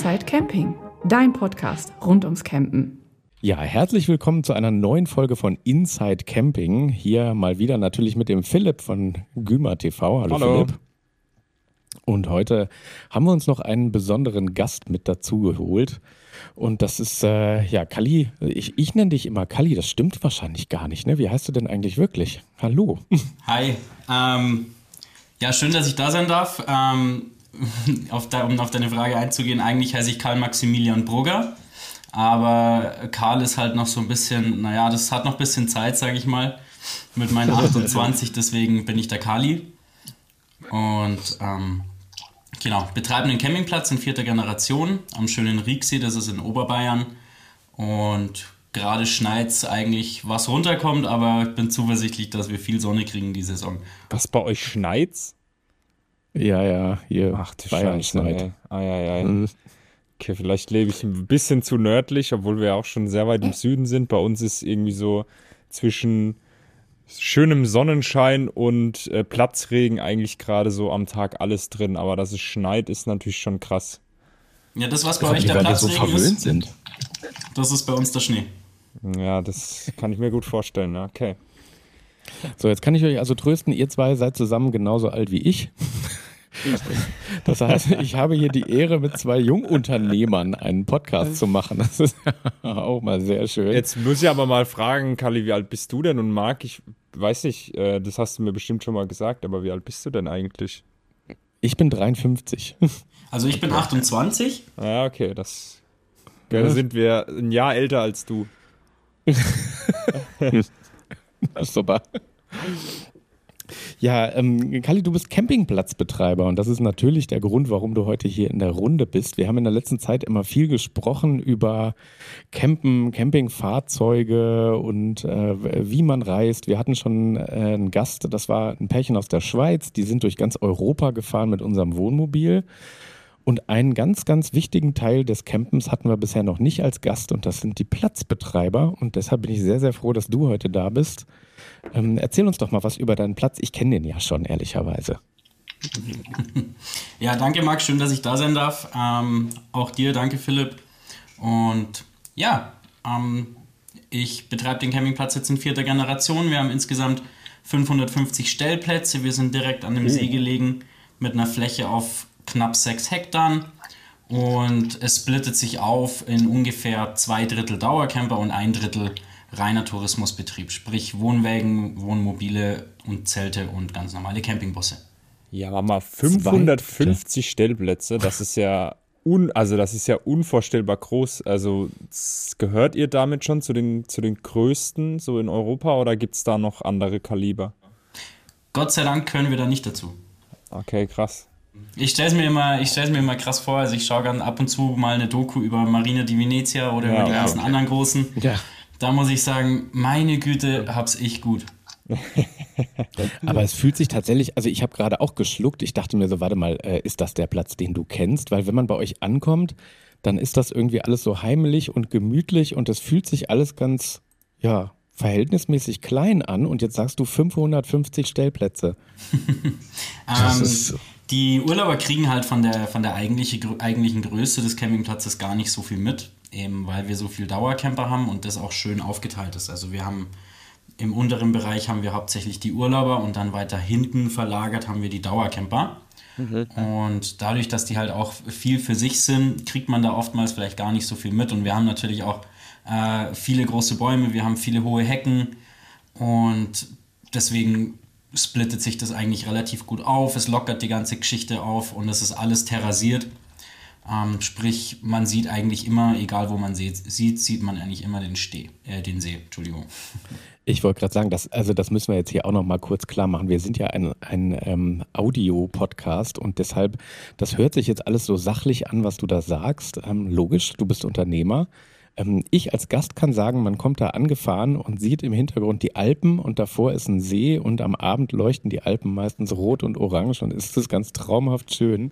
Inside Camping, dein Podcast rund ums Campen. Ja, herzlich willkommen zu einer neuen Folge von Inside Camping. Hier mal wieder natürlich mit dem Philipp von Gümer TV. Hallo Philipp. Und heute haben wir uns noch einen besonderen Gast mit dazu geholt. Und das ist, Kalli. Ich nenne dich immer Kalli, das stimmt wahrscheinlich gar nicht, ne? Wie heißt du denn eigentlich wirklich? Hallo. Hi. Schön, dass ich da sein darf. Um auf deine Frage einzugehen, eigentlich heiße ich Karl Maximilian Brugger. Aber Karl ist halt noch so ein bisschen, das hat noch ein bisschen Zeit, sage ich mal, mit meinen 28, deswegen bin ich der Kali. Und betreiben einen Campingplatz in 4. Generation am schönen Rieksee, das ist in Oberbayern. Und gerade scheint's eigentlich, was runterkommt, aber ich bin zuversichtlich, dass wir viel Sonne kriegen die Saison. Was, bei euch schneit's? Ja, hier. Ach du Bayern Scheiße, schneit. Okay, vielleicht lebe ich ein bisschen zu nördlich, obwohl wir auch schon sehr weit im Süden sind. Bei uns ist irgendwie so zwischen schönem Sonnenschein und Platzregen eigentlich gerade so am Tag alles drin. Aber dass es schneit, ist natürlich schon krass. Ja, das, was bei euch der Platzregen so verwöhnt sind. Das ist bei uns der Schnee. Ja, das kann ich mir gut vorstellen. Okay. So, jetzt kann ich euch also trösten, ihr zwei seid zusammen genauso alt wie ich. Das heißt, ich habe hier die Ehre, mit 2 Jungunternehmern einen Podcast zu machen. Das ist auch mal sehr schön. Jetzt muss ich aber mal fragen, Kalli, wie alt bist du denn? Und Marc, ich weiß nicht, das hast du mir bestimmt schon mal gesagt, aber wie alt bist du denn eigentlich? Ich bin 53. Also ich bin 28. Ja, okay, da sind wir ein Jahr älter als du. Das ist super. Ja, Kalli, du bist Campingplatzbetreiber und das ist natürlich der Grund, warum du heute hier in der Runde bist. Wir haben in der letzten Zeit immer viel gesprochen über Campen, Campingfahrzeuge und wie man reist. Wir hatten schon einen Gast, das war ein Pärchen aus der Schweiz, die sind durch ganz Europa gefahren mit unserem Wohnmobil. Und einen ganz, ganz wichtigen Teil des Campens hatten wir bisher noch nicht als Gast und das sind die Platzbetreiber. Und deshalb bin ich sehr, sehr froh, dass du heute da bist. Erzähl uns doch mal was über deinen Platz. Ich kenne den ja schon, ehrlicherweise. Ja, danke Max, schön, dass ich da sein darf. Auch dir, danke Philipp. Und ich betreibe den Campingplatz jetzt in 4. Generation. Wir haben insgesamt 550 Stellplätze. Wir sind direkt an dem See gelegen mit einer Fläche auf knapp 6 Hektar und es splittet sich auf in ungefähr 2/3 Dauercamper und 1/3 reiner Tourismusbetrieb, sprich Wohnwägen, Wohnmobile und Zelte und ganz normale Campingbusse. Ja, aber mal 550 Stellplätze, das ist ja unvorstellbar groß. Also gehört ihr damit schon zu den größten so in Europa oder gibt es da noch andere Kaliber? Gott sei Dank gehören wir da nicht dazu. Okay, krass. Ich stell's mir immer krass vor, also ich schaue dann ab und zu mal eine Doku über Marina di Venezia oder über die ganzen anderen großen. Ja. Da muss ich sagen, meine Güte, hab's ich gut. Aber es fühlt sich tatsächlich, also ich habe gerade auch geschluckt, ich dachte mir so, warte mal, ist das der Platz, den du kennst? Weil wenn man bei euch ankommt, dann ist das irgendwie alles so heimelig und gemütlich und es fühlt sich alles ganz, verhältnismäßig klein an und jetzt sagst du 550 Stellplätze. Das ist die Urlauber kriegen halt von der eigentlichen Größe des Campingplatzes gar nicht so viel mit, eben weil wir so viel Dauercamper haben und das auch schön aufgeteilt ist. Also wir haben im unteren Bereich haben wir hauptsächlich die Urlauber und dann weiter hinten verlagert haben wir die Dauercamper. Und dadurch, dass die halt auch viel für sich sind, kriegt man da oftmals vielleicht gar nicht so viel mit. Und wir haben natürlich auch viele große Bäume, wir haben viele hohe Hecken und deswegen splittet sich das eigentlich relativ gut auf. Es lockert die ganze Geschichte auf und es ist alles terrassiert. Sprich, man sieht eigentlich immer, egal wo man sieht man eigentlich immer den See. Entschuldigung. Ich wollte gerade sagen, das müssen wir jetzt hier auch noch mal kurz klar machen. Wir sind ja ein Audio-Podcast und deshalb, das hört sich jetzt alles so sachlich an, was du da sagst. Logisch, du bist Unternehmer. Ich als Gast kann sagen, man kommt da angefahren und sieht im Hintergrund die Alpen und davor ist ein See und am Abend leuchten die Alpen meistens rot und orange und ist das ganz traumhaft schön.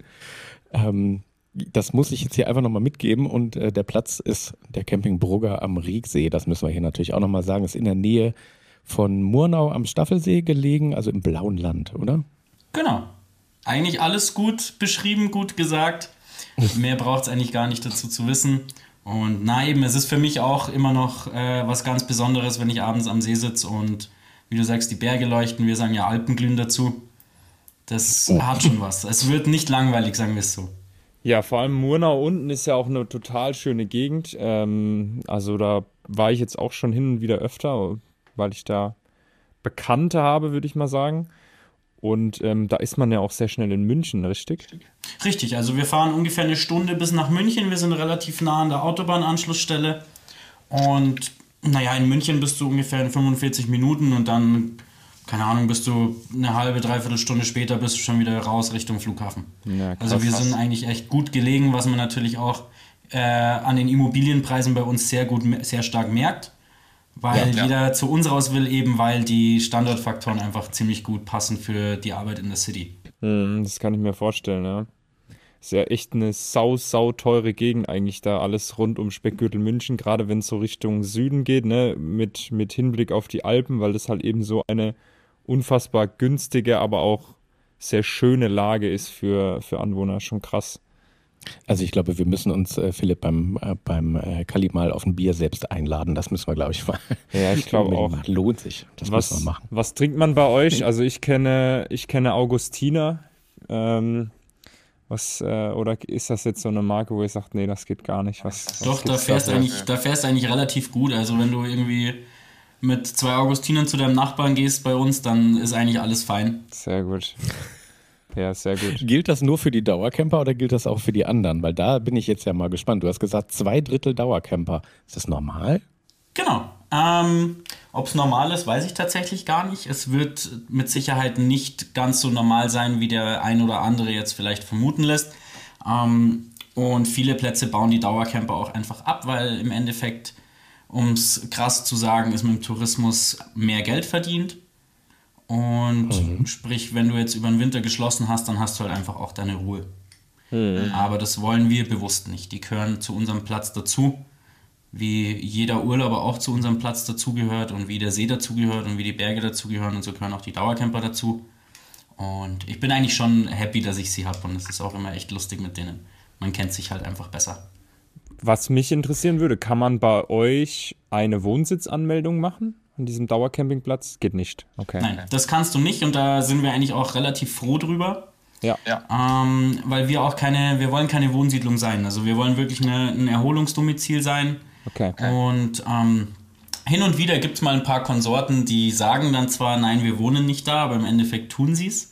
Das muss ich jetzt hier einfach nochmal mitgeben und der Platz ist der Camping Brugger am Rieksee, das müssen wir hier natürlich auch nochmal sagen, ist in der Nähe von Murnau am Staffelsee gelegen, also im blauen Land, oder? Genau. Eigentlich alles gut beschrieben, gut gesagt. Mehr braucht es eigentlich gar nicht dazu zu wissen. Und na eben, es ist für mich auch immer noch was ganz Besonderes, wenn ich abends am See sitze und, wie du sagst, die Berge leuchten. Wir sagen ja Alpenglühen dazu. Das hat schon was. Es wird nicht langweilig, sagen wir es so. Ja, vor allem Murnau unten ist ja auch eine total schöne Gegend. Also da war ich jetzt auch schon hin und wieder öfter, weil ich da Bekannte habe, würde ich mal sagen. Und da ist man ja auch sehr schnell in München, richtig? Richtig, also wir fahren ungefähr eine Stunde bis nach München. Wir sind relativ nah an der Autobahnanschlussstelle. Und naja, in München bist du ungefähr in 45 Minuten und dann, keine Ahnung, bist du eine halbe, dreiviertel Stunde später bist du schon wieder raus Richtung Flughafen. Ja, also wir sind eigentlich echt gut gelegen, was man natürlich auch an den Immobilienpreisen bei uns sehr stark merkt. Weil jeder zu uns raus will, eben weil die Standortfaktoren einfach ziemlich gut passen für die Arbeit in der City. Das kann ich mir vorstellen, ja. Ist ja echt eine sau teure Gegend eigentlich da, alles rund um Speckgürtel München, gerade wenn es so Richtung Süden geht, ne, mit Hinblick auf die Alpen, weil das halt eben so eine unfassbar günstige, aber auch sehr schöne Lage ist für Anwohner, schon krass. Also ich glaube, wir müssen uns, Philipp, beim Kalli mal auf ein Bier selbst einladen. Das müssen wir, glaube ich, mal. Ja, ich glaube auch. Lohnt sich. Das müssen wir machen. Was trinkt man bei euch? Also ich kenne Augustiner. Oder ist das jetzt so eine Marke, wo ihr sagt, nee, das geht gar nicht? Doch, da fährst du eigentlich relativ gut. Also wenn du irgendwie mit 2 Augustinern zu deinem Nachbarn gehst bei uns, dann ist eigentlich alles fein. Sehr gut. Ja, sehr gut. Gilt das nur für die Dauercamper oder gilt das auch für die anderen? Weil da bin ich jetzt ja mal gespannt. Du hast gesagt, 2/3 Dauercamper. Ist das normal? Genau. Ob es normal ist, weiß ich tatsächlich gar nicht. Es wird mit Sicherheit nicht ganz so normal sein, wie der ein oder andere jetzt vielleicht vermuten lässt. Und viele Plätze bauen die Dauercamper auch einfach ab, weil im Endeffekt, um es krass zu sagen, ist mit dem Tourismus mehr Geld verdient. Und sprich, wenn du jetzt über den Winter geschlossen hast, dann hast du halt einfach auch deine Ruhe. Aber das wollen wir bewusst nicht. Die gehören zu unserem Platz dazu, wie jeder Urlauber auch zu unserem Platz dazugehört und wie der See dazugehört und wie die Berge dazugehören und so gehören auch die Dauercamper dazu. Und ich bin eigentlich schon happy, dass ich sie habe und es ist auch immer echt lustig mit denen. Man kennt sich halt einfach besser. Was mich interessieren würde, kann man bei euch eine Wohnsitzanmeldung machen? An diesem Dauercampingplatz? Geht nicht. Okay. Nein, das kannst du nicht und da sind wir eigentlich auch relativ froh drüber. Ja. Weil wir wollen keine Wohnsiedlung sein. Also wir wollen wirklich ein Erholungsdomizil sein. Okay. Und hin und wieder gibt es mal ein paar Konsorten, die sagen dann zwar, nein, wir wohnen nicht da, aber im Endeffekt tun sie es.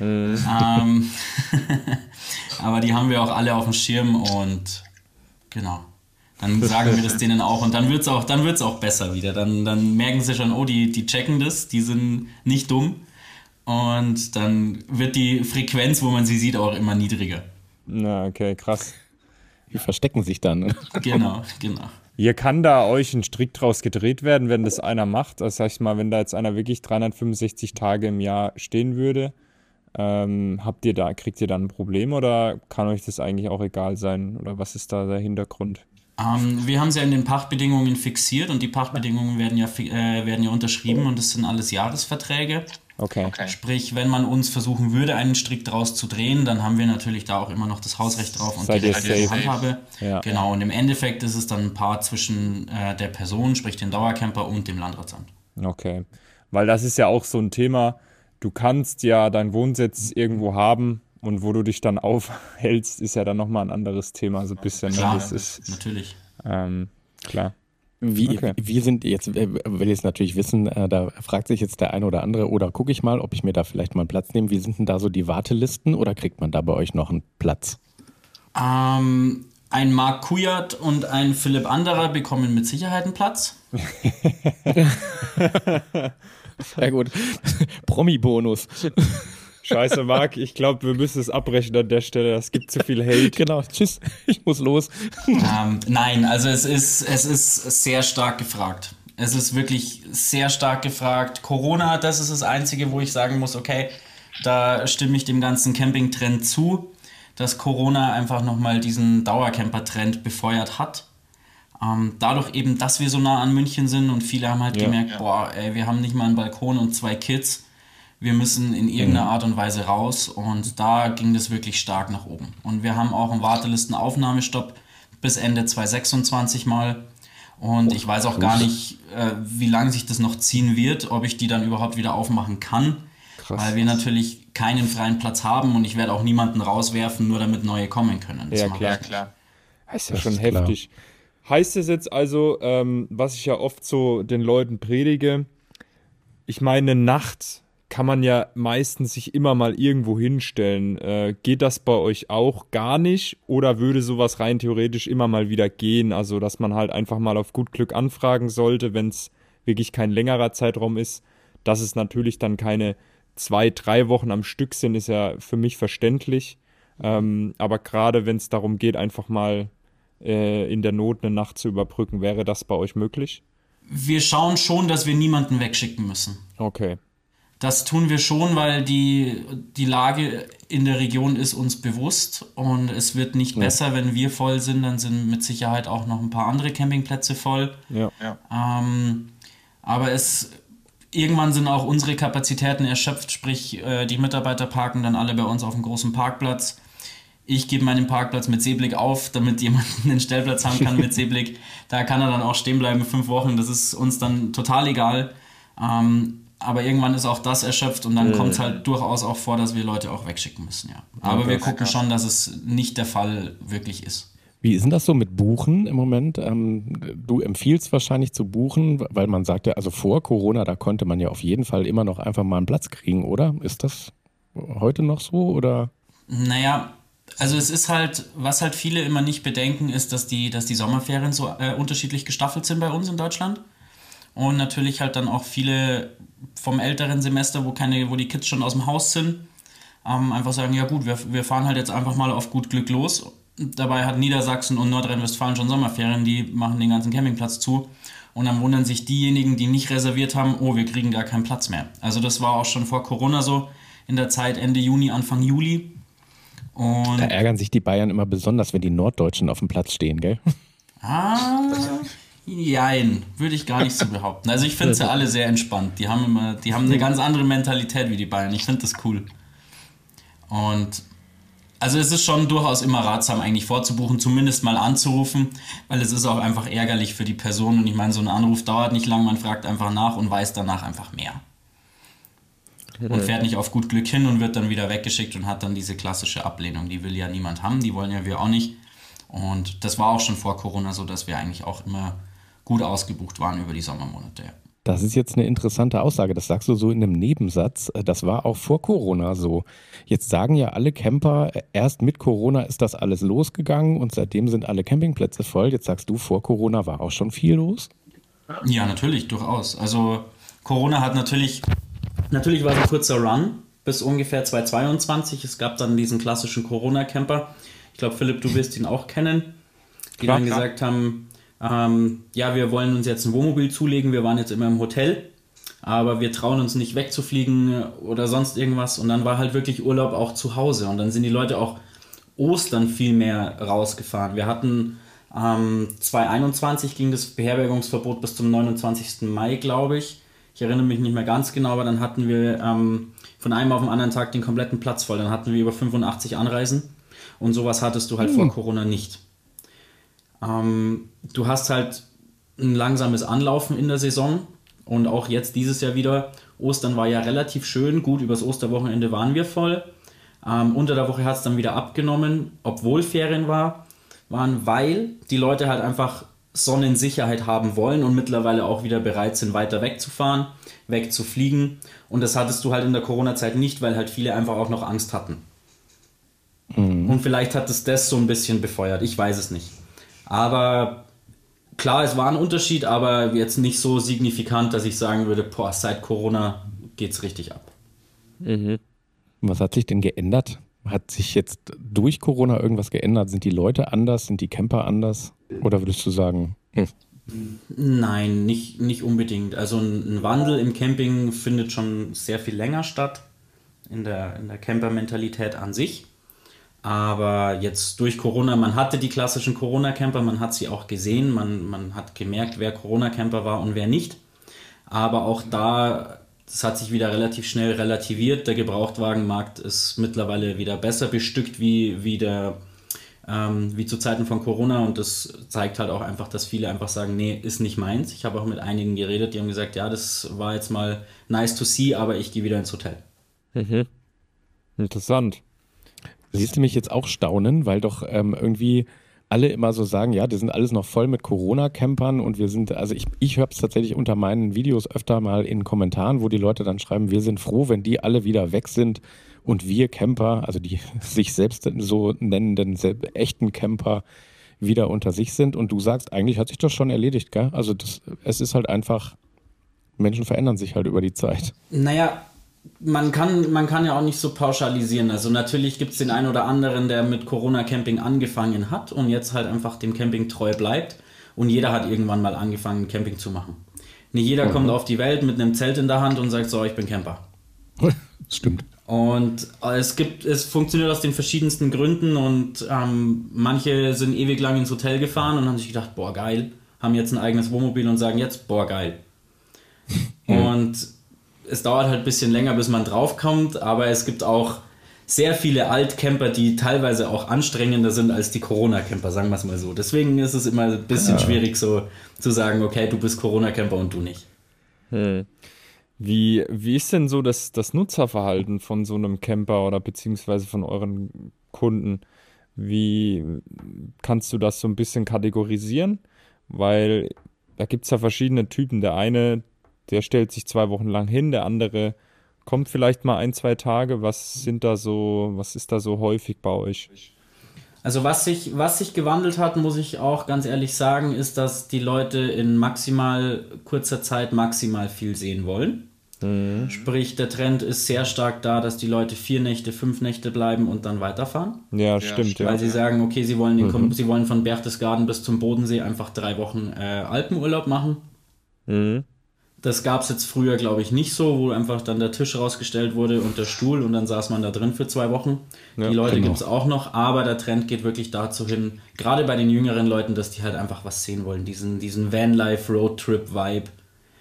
Aber die haben wir auch alle auf dem Schirm und genau. Dann sagen wir das denen auch und dann wird's auch besser wieder. Dann merken sie schon, oh, die checken das, die sind nicht dumm. Und dann wird die Frequenz, wo man sie sieht, auch immer niedriger. Na, okay, krass. Die verstecken sich dann. Genau. Hier kann da euch ein Strick draus gedreht werden, wenn das einer macht. Das heißt mal, wenn da jetzt einer wirklich 365 Tage im Jahr stehen würde, kriegt ihr dann ein Problem oder kann euch das eigentlich auch egal sein? Oder was ist da der Hintergrund? Wir haben sie ja in den Pachtbedingungen fixiert und die Pachtbedingungen werden ja unterschrieben und das sind alles Jahresverträge. Okay. Sprich, wenn man uns versuchen würde, einen Strick draus zu drehen, dann haben wir natürlich da auch immer noch das Hausrecht drauf und die Handhabe. Ja. Genau, und im Endeffekt ist es dann ein Paar zwischen der Person, sprich dem Dauercamper und dem Landratsamt. Okay, weil das ist ja auch so ein Thema, du kannst ja deinen Wohnsitz irgendwo haben und wo du dich dann aufhältst, ist ja dann nochmal ein anderes Thema, so ein bisschen. Klar, das ist, natürlich. Klar. Wie sind jetzt, will ich es natürlich wissen, da fragt sich jetzt der eine oder andere, oder gucke ich mal, ob ich mir da vielleicht mal einen Platz nehme. Wie sind denn da so die Wartelisten oder kriegt man da bei euch noch einen Platz? Ein Marc Kujat und ein Philipp Anderer bekommen mit Sicherheit einen Platz. Sehr gut. Promi-Bonus. Scheiße, Marc, ich glaube, wir müssen es abbrechen an der Stelle. Es gibt zu viel Hate. Genau, tschüss, ich muss los. Nein, also es ist sehr stark gefragt. Es ist wirklich sehr stark gefragt. Corona, das ist das Einzige, wo ich sagen muss, okay, da stimme ich dem ganzen Camping-Trend zu, dass Corona einfach nochmal diesen Dauercamper-Trend befeuert hat. Dadurch eben, dass wir so nah an München sind und viele haben halt gemerkt, boah, ey, wir haben nicht mal einen Balkon und 2 Kids. wir müssen in irgendeiner Art und Weise raus und da ging das wirklich stark nach oben. Und wir haben auch einen Wartelistenaufnahmestopp bis Ende 2026 mal und ich weiß auch gar nicht, wie lange sich das noch ziehen wird, ob ich die dann überhaupt wieder aufmachen kann, weil wir natürlich keinen freien Platz haben und ich werde auch niemanden rauswerfen, nur damit neue kommen können. Das klar. Das ist ja schon heftig. Heißt es jetzt also, was ich ja oft so den Leuten predige, ich meine, nachts kann man ja meistens sich immer mal irgendwo hinstellen. Geht das bei euch auch gar nicht? Oder würde sowas rein theoretisch immer mal wieder gehen? Also, dass man halt einfach mal auf gut Glück anfragen sollte, wenn es wirklich kein längerer Zeitraum ist. Dass es natürlich dann keine 2-3 Wochen am Stück sind, ist ja für mich verständlich. Aber gerade wenn es darum geht, einfach mal in der Not eine Nacht zu überbrücken, wäre das bei euch möglich? Wir schauen schon, dass wir niemanden wegschicken müssen. Okay. Das tun wir schon, weil die Lage in der Region ist uns bewusst und es wird nicht besser, wenn wir voll sind, dann sind mit Sicherheit auch noch ein paar andere Campingplätze voll. Ja. Aber irgendwann sind auch unsere Kapazitäten erschöpft, sprich die Mitarbeiter parken dann alle bei uns auf dem großen Parkplatz. Ich gebe meinen Parkplatz mit Seeblick auf, damit jemand einen Stellplatz haben kann mit Seeblick. Da kann er dann auch stehen bleiben 5 Wochen, das ist uns dann total egal. Aber irgendwann ist auch das erschöpft und dann kommt es halt durchaus auch vor, dass wir Leute auch wegschicken müssen, ja. Aber wir gucken schon, dass es nicht der Fall wirklich ist. Wie ist denn das so mit Buchen im Moment? Du empfiehlst wahrscheinlich zu buchen, weil man sagt ja, also vor Corona, da konnte man ja auf jeden Fall immer noch einfach mal einen Platz kriegen, oder? Ist das heute noch so, oder? Naja, also es ist halt, was halt viele immer nicht bedenken, ist, dass die Sommerferien so unterschiedlich gestaffelt sind bei uns in Deutschland. Und natürlich halt dann auch viele vom älteren Semester, wo die Kids schon aus dem Haus sind, einfach sagen, ja gut, wir fahren halt jetzt einfach mal auf gut Glück los. Dabei hat Niedersachsen und Nordrhein-Westfalen schon Sommerferien, die machen den ganzen Campingplatz zu. Und dann wundern sich diejenigen, die nicht reserviert haben, oh, wir kriegen gar keinen Platz mehr. Also das war auch schon vor Corona so, in der Zeit Ende Juni, Anfang Juli. Und da ärgern sich die Bayern immer besonders, wenn die Norddeutschen auf dem Platz stehen, gell? Jein, würde ich gar nicht so behaupten. Also ich finde sie alle sehr entspannt. Die haben eine ganz andere Mentalität wie die Bayern. Ich finde das cool. Und also es ist schon durchaus immer ratsam, eigentlich vorzubuchen, zumindest mal anzurufen, weil es ist auch einfach ärgerlich für die Person. Und ich meine, so ein Anruf dauert nicht lang, man fragt einfach nach und weiß danach einfach mehr. Und fährt nicht auf gut Glück hin und wird dann wieder weggeschickt und hat dann diese klassische Ablehnung. Die will ja niemand haben, die wollen ja wir auch nicht. Und das war auch schon vor Corona so, dass wir eigentlich auch immer gut ausgebucht waren über die Sommermonate. Ja. Das ist jetzt eine interessante Aussage. Das sagst du so in einem Nebensatz. Das war auch vor Corona so. Jetzt sagen ja alle Camper, erst mit Corona ist das alles losgegangen und seitdem sind alle Campingplätze voll. Jetzt sagst du, vor Corona war auch schon viel los? Ja, natürlich, durchaus. Also Corona hat natürlich war es ein kurzer Run bis ungefähr 2022. Es gab dann diesen klassischen Corona-Camper. Ich glaube, Philipp, du wirst ihn auch kennen. Die dann gesagt haben, ja, wir wollen uns jetzt ein Wohnmobil zulegen, wir waren jetzt immer im Hotel, aber wir trauen uns nicht wegzufliegen oder sonst irgendwas. Und dann war halt wirklich Urlaub auch zu Hause. Und dann sind die Leute auch Ostern viel mehr rausgefahren. Wir hatten 2021 ging das Beherbergungsverbot bis zum 29. Mai, glaube ich. Ich erinnere mich nicht mehr ganz genau, aber dann hatten wir von einem auf den anderen Tag den kompletten Platz voll. Dann hatten wir über 85 Anreisen und sowas hattest du halt vor Corona nicht. Du hast halt ein langsames Anlaufen in der Saison und auch jetzt dieses Jahr wieder. Ostern war ja relativ schön, gut, übers Osterwochenende waren wir voll. Unter der Woche hat es dann wieder abgenommen, obwohl Ferien waren, weil die Leute halt einfach Sonnensicherheit haben wollen und mittlerweile auch wieder bereit sind, weiter wegzufahren, wegzufliegen. Und das hattest du halt in der Corona-Zeit nicht, weil halt viele einfach auch noch Angst hatten. Und vielleicht hat es das so ein bisschen befeuert, ich weiß es nicht. Aber klar, es war ein Unterschied, aber jetzt nicht so signifikant, dass ich sagen würde, boah, seit Corona geht's richtig ab. Was hat sich denn geändert? Hat sich jetzt durch Corona irgendwas geändert? Sind die Leute anders? Sind die Camper anders? Oder würdest du sagen? Nein, nicht unbedingt. Also ein Wandel im Camping findet schon sehr viel länger statt, in der Camper-Mentalität an sich. Aber jetzt durch Corona, man hatte die klassischen Corona-Camper, man hat sie auch gesehen, man hat gemerkt, wer Corona-Camper war und wer nicht. Aber auch da Das hat sich wieder relativ schnell relativiert. Der Gebrauchtwagenmarkt ist mittlerweile wieder besser bestückt wie zu Zeiten von Corona, und das zeigt halt auch einfach, dass viele einfach sagen, nee, ist nicht meins. Ich habe auch mit einigen geredet, die haben gesagt, ja, das war jetzt mal nice to see, aber ich gehe wieder ins Hotel. Mhm. Interessant. Siehst du mich jetzt auch staunen, weil doch irgendwie alle immer so sagen, ja, die sind alles noch voll mit Corona-Campern, und wir sind, also ich höre es tatsächlich unter meinen Videos öfter mal in Kommentaren, wo die Leute dann schreiben, wir sind froh, wenn die alle wieder weg sind und wir Camper, also die sich selbst so nennenden echten Camper, wieder unter sich sind, und du sagst, eigentlich hat sich das schon erledigt, gell? Also es ist halt einfach, Menschen verändern sich halt über die Zeit. Naja, man kann ja auch nicht so pauschalisieren. Also natürlich gibt es den einen oder anderen, der mit Corona-Camping angefangen hat und jetzt halt einfach dem Camping treu bleibt, und jeder hat irgendwann mal angefangen, Camping zu machen. Nicht jeder kommt auf die Welt mit einem Zelt in der Hand und sagt so, ich bin Camper. Stimmt. Und es funktioniert aus den verschiedensten Gründen, und manche sind ewig lang ins Hotel gefahren und haben sich gedacht, boah, geil, haben jetzt ein eigenes Wohnmobil und sagen jetzt, boah, geil. Und es dauert halt ein bisschen länger, bis man draufkommt, aber es gibt auch sehr viele Altcamper, die teilweise auch anstrengender sind als die Corona-Camper, sagen wir es mal so. Deswegen ist es immer ein bisschen schwierig, so zu sagen, okay, du bist Corona-Camper und du nicht. Wie ist denn so das Nutzerverhalten von so einem Camper oder beziehungsweise von euren Kunden? Wie kannst du das so ein bisschen kategorisieren? Weil da gibt es ja verschiedene Typen. Der eine, der stellt sich 2 Wochen lang hin, der andere kommt vielleicht mal 1-2 Tage. Was ist da so häufig bei euch? Also was sich gewandelt hat, muss ich auch ganz ehrlich sagen, ist, dass die Leute in maximal kurzer Zeit maximal viel sehen wollen. Sprich, der Trend ist sehr stark da, dass die Leute 4 Nächte, 5 Nächte bleiben und dann weiterfahren. Ja, stimmt. Weil sie sagen, okay, sie wollen sie wollen von Berchtesgaden bis zum Bodensee einfach 3 Wochen Alpenurlaub machen. Das gab es jetzt früher, glaube ich, nicht so, wo einfach dann der Tisch rausgestellt wurde und der Stuhl, und dann saß man da drin für 2 Wochen. Ja, die Leute gibt es auch noch, aber der Trend geht wirklich dazu hin, gerade bei den jüngeren Leuten, dass die halt einfach was sehen wollen, diesen Vanlife-Roadtrip-Vibe.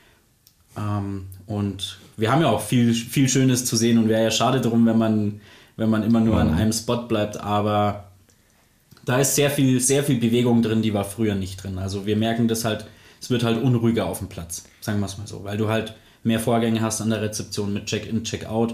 Und wir haben ja auch viel, viel Schönes zu sehen, und wäre ja schade drum, wenn man immer nur an einem Spot bleibt, aber da ist sehr viel Bewegung drin, die war früher nicht drin. Also wir merken das halt, es wird halt unruhiger auf dem Platz, sagen wir es mal so, weil du halt mehr Vorgänge hast an der Rezeption mit Check-in, Check-out.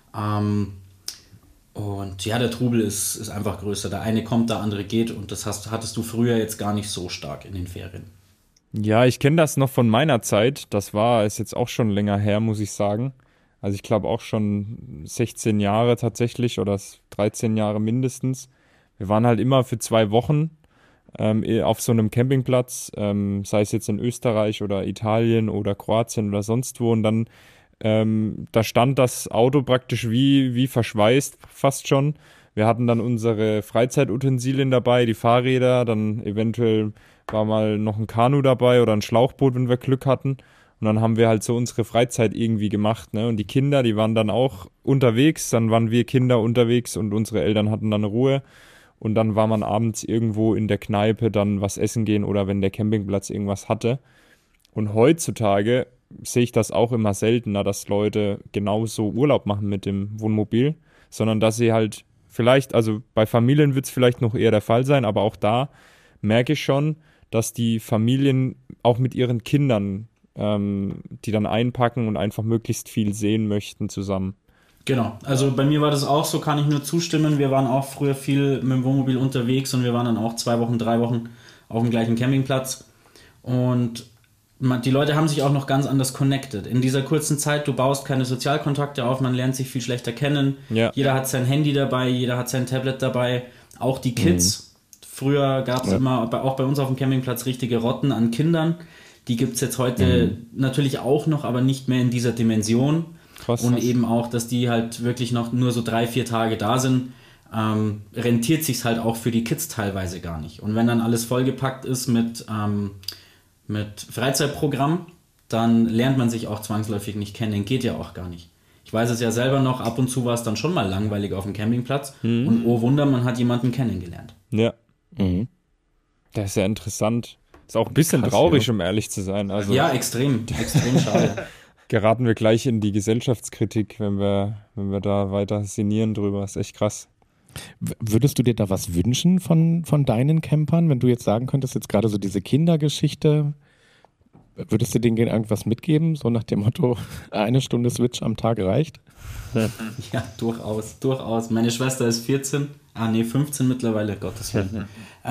Und ja, der Trubel ist einfach größer. Der eine kommt, der andere geht, und das hattest du früher jetzt gar nicht so stark in den Ferien. Ja, ich kenne das noch von meiner Zeit. Ist jetzt auch schon länger her, muss ich sagen. Also ich glaube auch schon 16 Jahre tatsächlich oder 13 Jahre mindestens. Wir waren halt immer für 2 Wochen auf so einem Campingplatz, sei es jetzt in Österreich oder Italien oder Kroatien oder sonst wo. Und dann da stand das Auto praktisch wie verschweißt fast schon. Wir hatten dann unsere Freizeitutensilien dabei, die Fahrräder, dann eventuell war mal noch ein Kanu dabei oder ein Schlauchboot, wenn wir Glück hatten. Und dann haben wir halt so unsere Freizeit irgendwie gemacht, ne? Und die Kinder, die waren dann auch unterwegs, dann waren wir Kinder unterwegs und unsere Eltern hatten dann Ruhe. Und dann war man abends irgendwo in der Kneipe dann was essen gehen oder wenn der Campingplatz irgendwas hatte. Und heutzutage sehe ich das auch immer seltener, dass Leute genauso Urlaub machen mit dem Wohnmobil, sondern dass sie halt vielleicht, also bei Familien wird es vielleicht noch eher der Fall sein, aber auch da merke ich schon, dass die Familien auch mit ihren Kindern, die dann einpacken und einfach möglichst viel sehen möchten zusammen. Genau, also bei mir war das auch so, kann ich nur zustimmen. Wir waren auch früher viel mit dem Wohnmobil unterwegs, und wir waren dann auch 2 Wochen, 3 Wochen auf dem gleichen Campingplatz. Und die Leute haben sich auch noch ganz anders connected. In dieser kurzen Zeit, du baust keine Sozialkontakte auf, man lernt sich viel schlechter kennen. Ja. Jeder hat sein Handy dabei, jeder hat sein Tablet dabei, auch die Kids. Früher gab es immer, auch bei uns auf dem Campingplatz, richtige Rotten an Kindern. Die gibt es jetzt heute natürlich auch noch, aber nicht mehr in dieser Dimension. Krass. Und eben auch, dass die halt wirklich noch nur so 3-4 Tage da sind, rentiert sich's halt auch für die Kids teilweise gar nicht. Und wenn dann alles vollgepackt ist mit Freizeitprogramm, dann lernt man sich auch zwangsläufig nicht kennen. Geht ja auch gar nicht. Ich weiß es ja selber noch, ab und zu war es dann schon mal langweilig auf dem Campingplatz. Und oh Wunder, man hat jemanden kennengelernt. Ja. Das ist ja interessant. Ist auch ein bisschen traurig, um ehrlich zu sein. Also, ja, extrem schade. geraten wir gleich in die Gesellschaftskritik, wenn wir da weiter sinnieren drüber. Das ist echt krass. Würdest du dir da was wünschen von deinen Campern, wenn du jetzt sagen könntest, jetzt gerade so diese Kindergeschichte, würdest du denen irgendwas mitgeben, so nach dem Motto, 1 Stunde Switch am Tag reicht? Ja, durchaus. Meine Schwester ist 15 mittlerweile, Gottes Willen.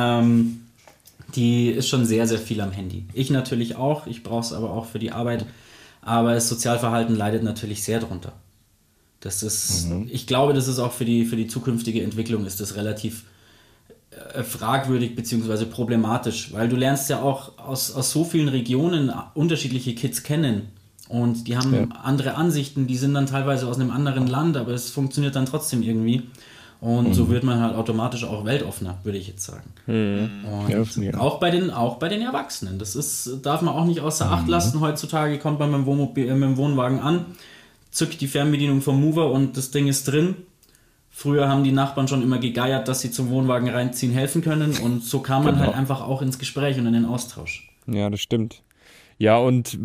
Die ist schon sehr, sehr viel am Handy. Ich natürlich auch, ich brauche es aber auch für die Arbeit. Aber das Sozialverhalten leidet natürlich sehr drunter. Das ist, ich glaube, das ist auch für die zukünftige Entwicklung ist das relativ fragwürdig bzw. problematisch, weil du lernst ja auch aus so vielen Regionen unterschiedliche Kids kennen und die haben andere Ansichten, die sind dann teilweise aus einem anderen Land, aber es funktioniert dann trotzdem irgendwie und so wird man halt automatisch auch weltoffener, würde ich jetzt sagen. Und auch bei den Erwachsenen, darf man auch nicht außer Acht lassen. Heutzutage kommt man mit dem Wohnwagen an, zückt die Fernbedienung vom Mover und das Ding ist drin. Früher haben die Nachbarn schon immer gegeiert, dass sie zum Wohnwagen reinziehen helfen können und so kam man halt einfach auch ins Gespräch und in den Austausch. Ja, das stimmt. Ja, und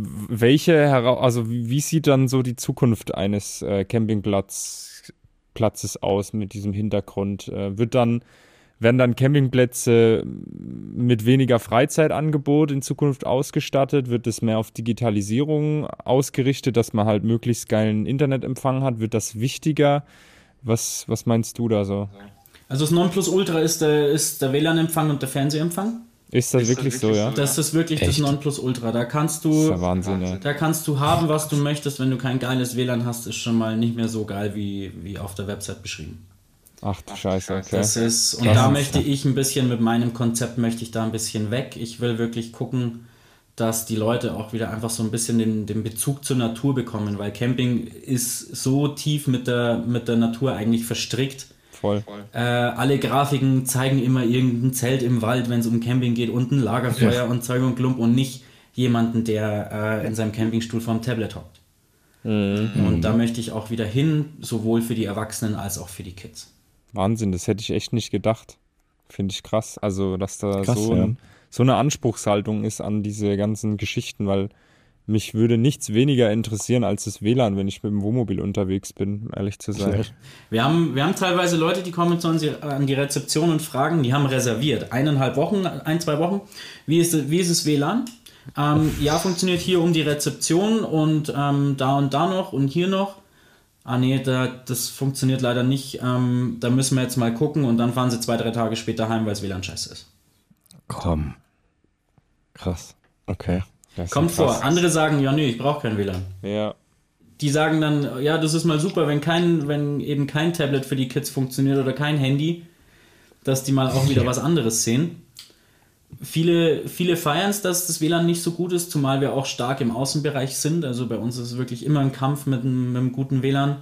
wie sieht dann so die Zukunft eines Campingplatzes aus mit diesem Hintergrund? Werden dann Campingplätze mit weniger Freizeitangebot in Zukunft ausgestattet? Wird es mehr auf Digitalisierung ausgerichtet, dass man halt möglichst geilen Internetempfang hat? Wird das wichtiger? Was meinst du da so? Also das Nonplusultra ist der WLAN-Empfang und der Fernsehempfang. Ist das wirklich so, ja? Das ist wirklich das Nonplusultra. Da kannst du, das ist ja Wahnsinn, ja. Da kannst du haben, was du möchtest. Wenn du kein geiles WLAN hast, ist schon mal nicht mehr so geil wie auf der Website beschrieben. Ach du Scheiße, okay. Da möchte ich ein bisschen mit meinem Konzept da ein bisschen weg. Ich will wirklich gucken, dass die Leute auch wieder einfach so ein bisschen den Bezug zur Natur bekommen, weil Camping ist so tief mit der Natur eigentlich verstrickt. Voll. Alle Grafiken zeigen immer irgendein Zelt im Wald, wenn es um Camping geht und ein Lagerfeuer und Zeug und Klump und nicht jemanden, der in seinem Campingstuhl vorm Tablet hockt. Und da möchte ich auch wieder hin, sowohl für die Erwachsenen als auch für die Kids. Wahnsinn, das hätte ich echt nicht gedacht. Finde ich krass. Also, dass da so eine Anspruchshaltung ist an diese ganzen Geschichten, weil mich würde nichts weniger interessieren als das WLAN, wenn ich mit dem Wohnmobil unterwegs bin, ehrlich zu sein. Wir haben teilweise Leute, die kommen zu uns an die Rezeption und fragen, die haben reserviert, 1,5 Wochen, 1-2 Wochen, wie ist das WLAN? Ja, funktioniert hier um die Rezeption und da und da noch und hier noch. Das funktioniert leider nicht, da müssen wir jetzt mal gucken und dann fahren sie 2-3 Tage später heim, weil das WLAN scheiße ist. Komm. Krass. Okay. Kommt vor. Andere sagen, ja, nee, ich brauche kein WLAN. Ja. Die sagen dann, ja, das ist mal super, wenn eben kein Tablet für die Kids funktioniert oder kein Handy, dass die mal auch wieder was anderes sehen. Viele feiern es, dass das WLAN nicht so gut ist, zumal wir auch stark im Außenbereich sind. Also bei uns ist es wirklich immer ein Kampf mit einem guten WLAN.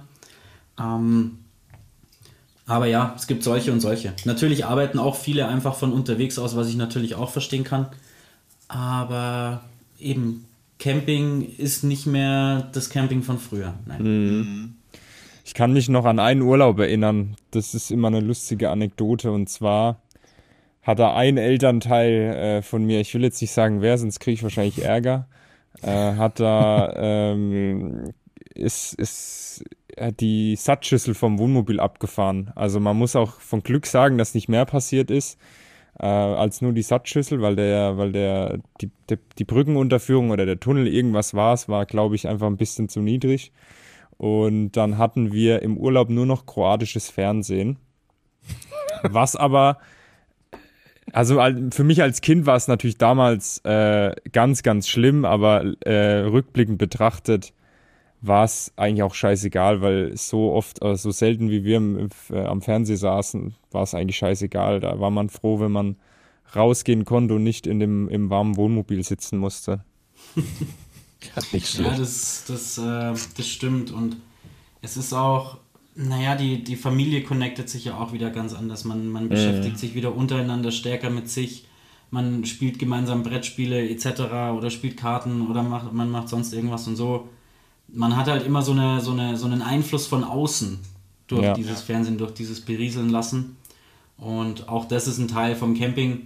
Aber ja, es gibt solche und solche. Natürlich arbeiten auch viele einfach von unterwegs aus, was ich natürlich auch verstehen kann. Aber eben, Camping ist nicht mehr das Camping von früher. Nein. Ich kann mich noch an einen Urlaub erinnern. Das ist immer eine lustige Anekdote. Und zwar hat da ein Elternteil von mir, ich will jetzt nicht sagen wer, sonst kriege ich wahrscheinlich Ärger, ist die Satzschüssel vom Wohnmobil abgefahren. Also man muss auch von Glück sagen, dass nicht mehr passiert ist als nur die Satzschüssel, weil die Brückenunterführung oder der Tunnel irgendwas war, glaube ich, einfach ein bisschen zu niedrig. Und dann hatten wir im Urlaub nur noch kroatisches Fernsehen. Was aber, also für mich als Kind war es natürlich damals ganz, ganz schlimm, aber rückblickend betrachtet war es eigentlich auch scheißegal, weil so oft, so selten wie wir am Fernseher saßen, war es eigentlich scheißegal. Da war man froh, wenn man rausgehen konnte und nicht im warmen Wohnmobil sitzen musste. Nicht schlecht. Ja, das stimmt. Und es ist auch, naja, die Familie connectet sich ja auch wieder ganz anders. Man beschäftigt sich wieder untereinander stärker mit sich. Man spielt gemeinsam Brettspiele etc. oder spielt Karten oder man macht sonst irgendwas und so. Man hat halt immer so einen Einfluss von außen durch dieses Fernsehen, durch dieses Berieseln lassen. Und auch das ist ein Teil vom Camping.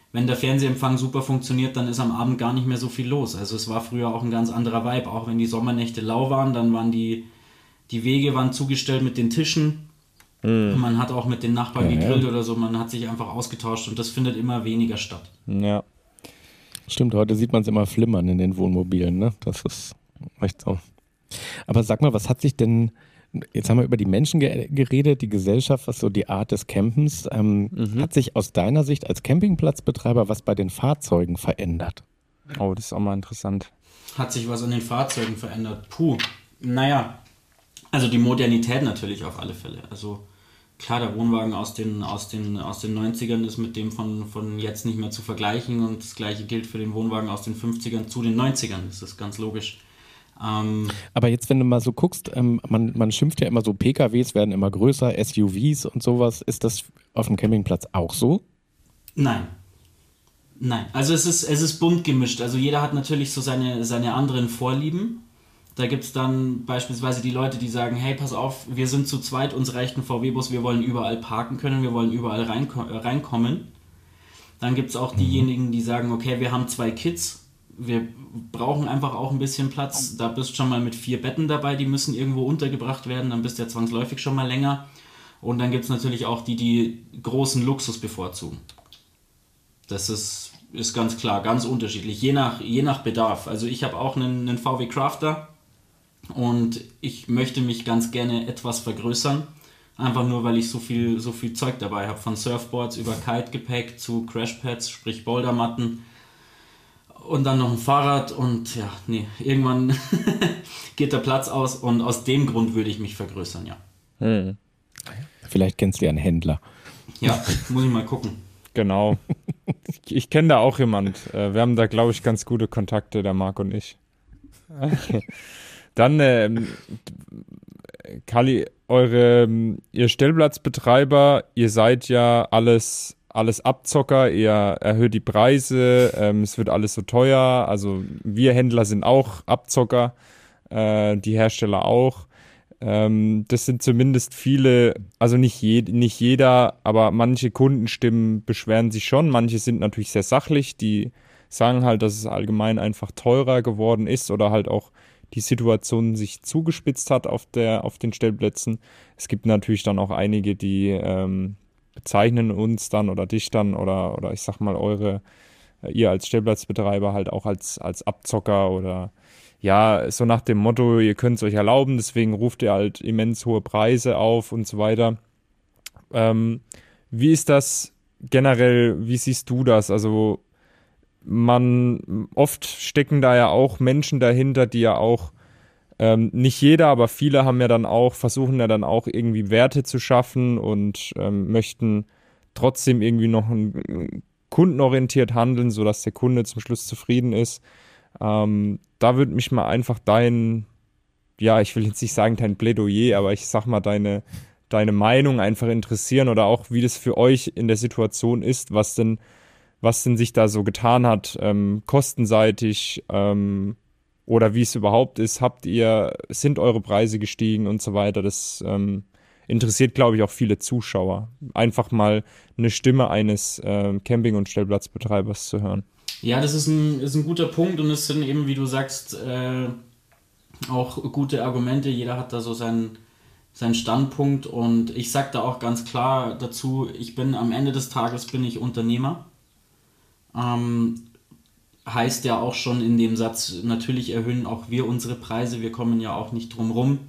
wenn der Fernsehempfang super funktioniert, dann ist am Abend gar nicht mehr so viel los. Also es war früher auch ein ganz anderer Vibe. Auch wenn die Sommernächte lau waren, dann waren die Wege waren zugestellt mit den Tischen. Man hat auch mit den Nachbarn gegrillt oder so. Man hat sich einfach ausgetauscht und das findet immer weniger statt. Ja. Stimmt, heute sieht man es immer flimmern in den Wohnmobilen, ne? Das ist echt so. Aber sag mal, was hat sich denn, jetzt haben wir über die Menschen geredet, die Gesellschaft, was so die Art des Campens, hat sich aus deiner Sicht als Campingplatzbetreiber was bei den Fahrzeugen verändert? Oh, das ist auch mal interessant. Hat sich was an den Fahrzeugen verändert? Naja, also die Modernität natürlich auf alle Fälle. Also klar, der Wohnwagen aus den 90ern ist mit dem von jetzt nicht mehr zu vergleichen und das gleiche gilt für den Wohnwagen aus den 50ern zu den 90ern, das ist ganz logisch. Aber jetzt, wenn du mal so guckst, man schimpft ja immer so, PKWs werden immer größer, SUVs und sowas. Ist das auf dem Campingplatz auch so? Nein, also es ist bunt gemischt. Also jeder hat natürlich so seine anderen Vorlieben. Da gibt es dann beispielsweise die Leute, die sagen, hey, pass auf, wir sind zu zweit, uns reicht ein VW-Bus, wir wollen überall parken können, wir wollen überall reinkommen. Dann gibt es auch diejenigen, die sagen, okay, wir haben 2 Kids, wir brauchen einfach auch ein bisschen Platz. Da bist du schon mal mit 4 Betten dabei, die müssen irgendwo untergebracht werden, dann bist du ja zwangsläufig schon mal länger. Und dann gibt es natürlich auch die großen Luxus bevorzugen. Das ist ganz klar, ganz unterschiedlich, je nach Bedarf. Also ich habe auch einen VW Crafter und ich möchte mich ganz gerne etwas vergrößern. Einfach nur, weil ich so viel Zeug dabei habe, von Surfboards über Kite-Gepäck zu Crashpads, sprich Bouldermatten. Und dann noch ein Fahrrad und irgendwann geht der Platz aus und aus dem Grund würde ich mich vergrößern, ja. Vielleicht kennst du ja einen Händler. Ja, muss ich mal gucken. Genau. Ich kenne da auch jemand. Wir haben da, glaube ich, ganz gute Kontakte, der Marc und ich. Dann, Kali, ihr Stellplatzbetreiber, ihr seid ja alles Abzocker, ihr erhöht die Preise, es wird alles so teuer, also wir Händler sind auch Abzocker, die Hersteller auch. Das sind zumindest viele, also nicht jeder, aber manche Kundenstimmen beschweren sich schon, manche sind natürlich sehr sachlich, die sagen halt, dass es allgemein einfach teurer geworden ist oder halt auch die Situation sich zugespitzt hat auf den Stellplätzen. Es gibt natürlich dann auch einige, die bezeichnen uns dann oder dich dann oder ich sag mal ihr als Stellplatzbetreiber halt auch als Abzocker oder ja, so nach dem Motto, ihr könnt es euch erlauben, deswegen ruft ihr halt immens hohe Preise auf und so weiter. Wie ist das generell, wie siehst du das? Also oft stecken da ja auch Menschen dahinter, die ja auch nicht jeder, aber viele versuchen ja dann auch irgendwie Werte zu schaffen und möchten trotzdem irgendwie noch kundenorientiert handeln, sodass der Kunde zum Schluss zufrieden ist. Da würde mich mal einfach ich will jetzt nicht sagen dein Plädoyer, aber ich sag mal deine Meinung einfach interessieren oder auch wie das für euch in der Situation ist, was denn sich da so getan hat, kostenseitig, oder wie es überhaupt ist, sind eure Preise gestiegen und so weiter. Das interessiert, glaube ich, auch viele Zuschauer. Einfach mal eine Stimme eines Camping- und Stellplatzbetreibers zu hören. Ja, das ist ein guter Punkt und es sind eben, wie du sagst, auch gute Argumente. Jeder hat da so seinen Standpunkt und ich sage da auch ganz klar dazu, am Ende des Tages bin ich Unternehmer. Heißt ja auch schon in dem Satz, natürlich erhöhen auch wir unsere Preise, wir kommen ja auch nicht drum rum.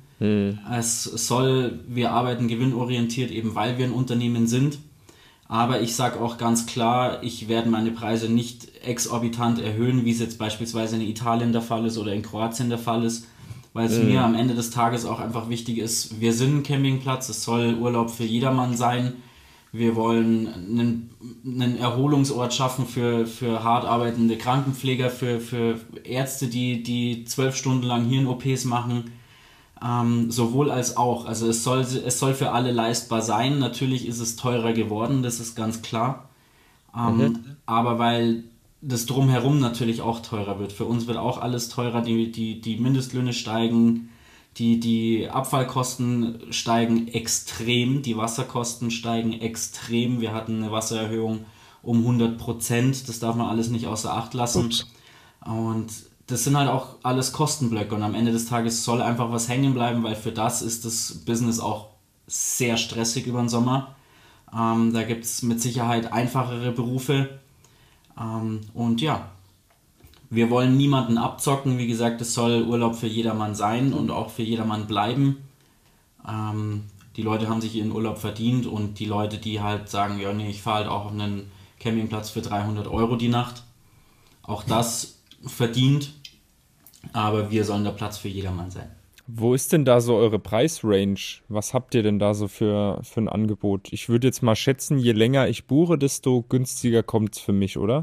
Wir arbeiten gewinnorientiert, eben weil wir ein Unternehmen sind. Aber ich sage auch ganz klar, ich werde meine Preise nicht exorbitant erhöhen, wie es jetzt beispielsweise in Italien der Fall ist oder in Kroatien der Fall ist, weil es mir am Ende des Tages auch einfach wichtig ist, wir sind ein Campingplatz, es soll Urlaub für jedermann sein. Wir wollen einen Erholungsort schaffen für hart arbeitende Krankenpfleger, für Ärzte, die 12 Stunden lang Hirn-OPs machen. Sowohl als auch. Also es soll für alle leistbar sein. Natürlich ist es teurer geworden, das ist ganz klar. Aber weil das Drumherum natürlich auch teurer wird. Für uns wird auch alles teurer. Die Mindestlöhne steigen, die Abfallkosten steigen extrem, die Wasserkosten steigen extrem. Wir hatten eine Wassererhöhung um 100%. Das darf man alles nicht außer Acht lassen. Ups. Und das sind halt auch alles Kostenblöcke und am Ende des Tages soll einfach was hängen bleiben, weil für das ist das Business auch sehr stressig über den Sommer. Da gibt es mit Sicherheit einfachere Berufe. Und ja, wir wollen niemanden abzocken. Wie gesagt, es soll Urlaub für jedermann sein und auch für jedermann bleiben. Die Leute haben sich ihren Urlaub verdient und die Leute, die halt sagen, ja nee, ich fahre halt auch auf einen Campingplatz für 300 Euro die Nacht. Auch das verdient, aber wir sollen der Platz für jedermann sein. Wo ist denn da so eure Preisrange? Was habt ihr denn da so für ein Angebot? Ich würde jetzt mal schätzen, je länger ich buche, desto günstiger kommt es für mich, oder?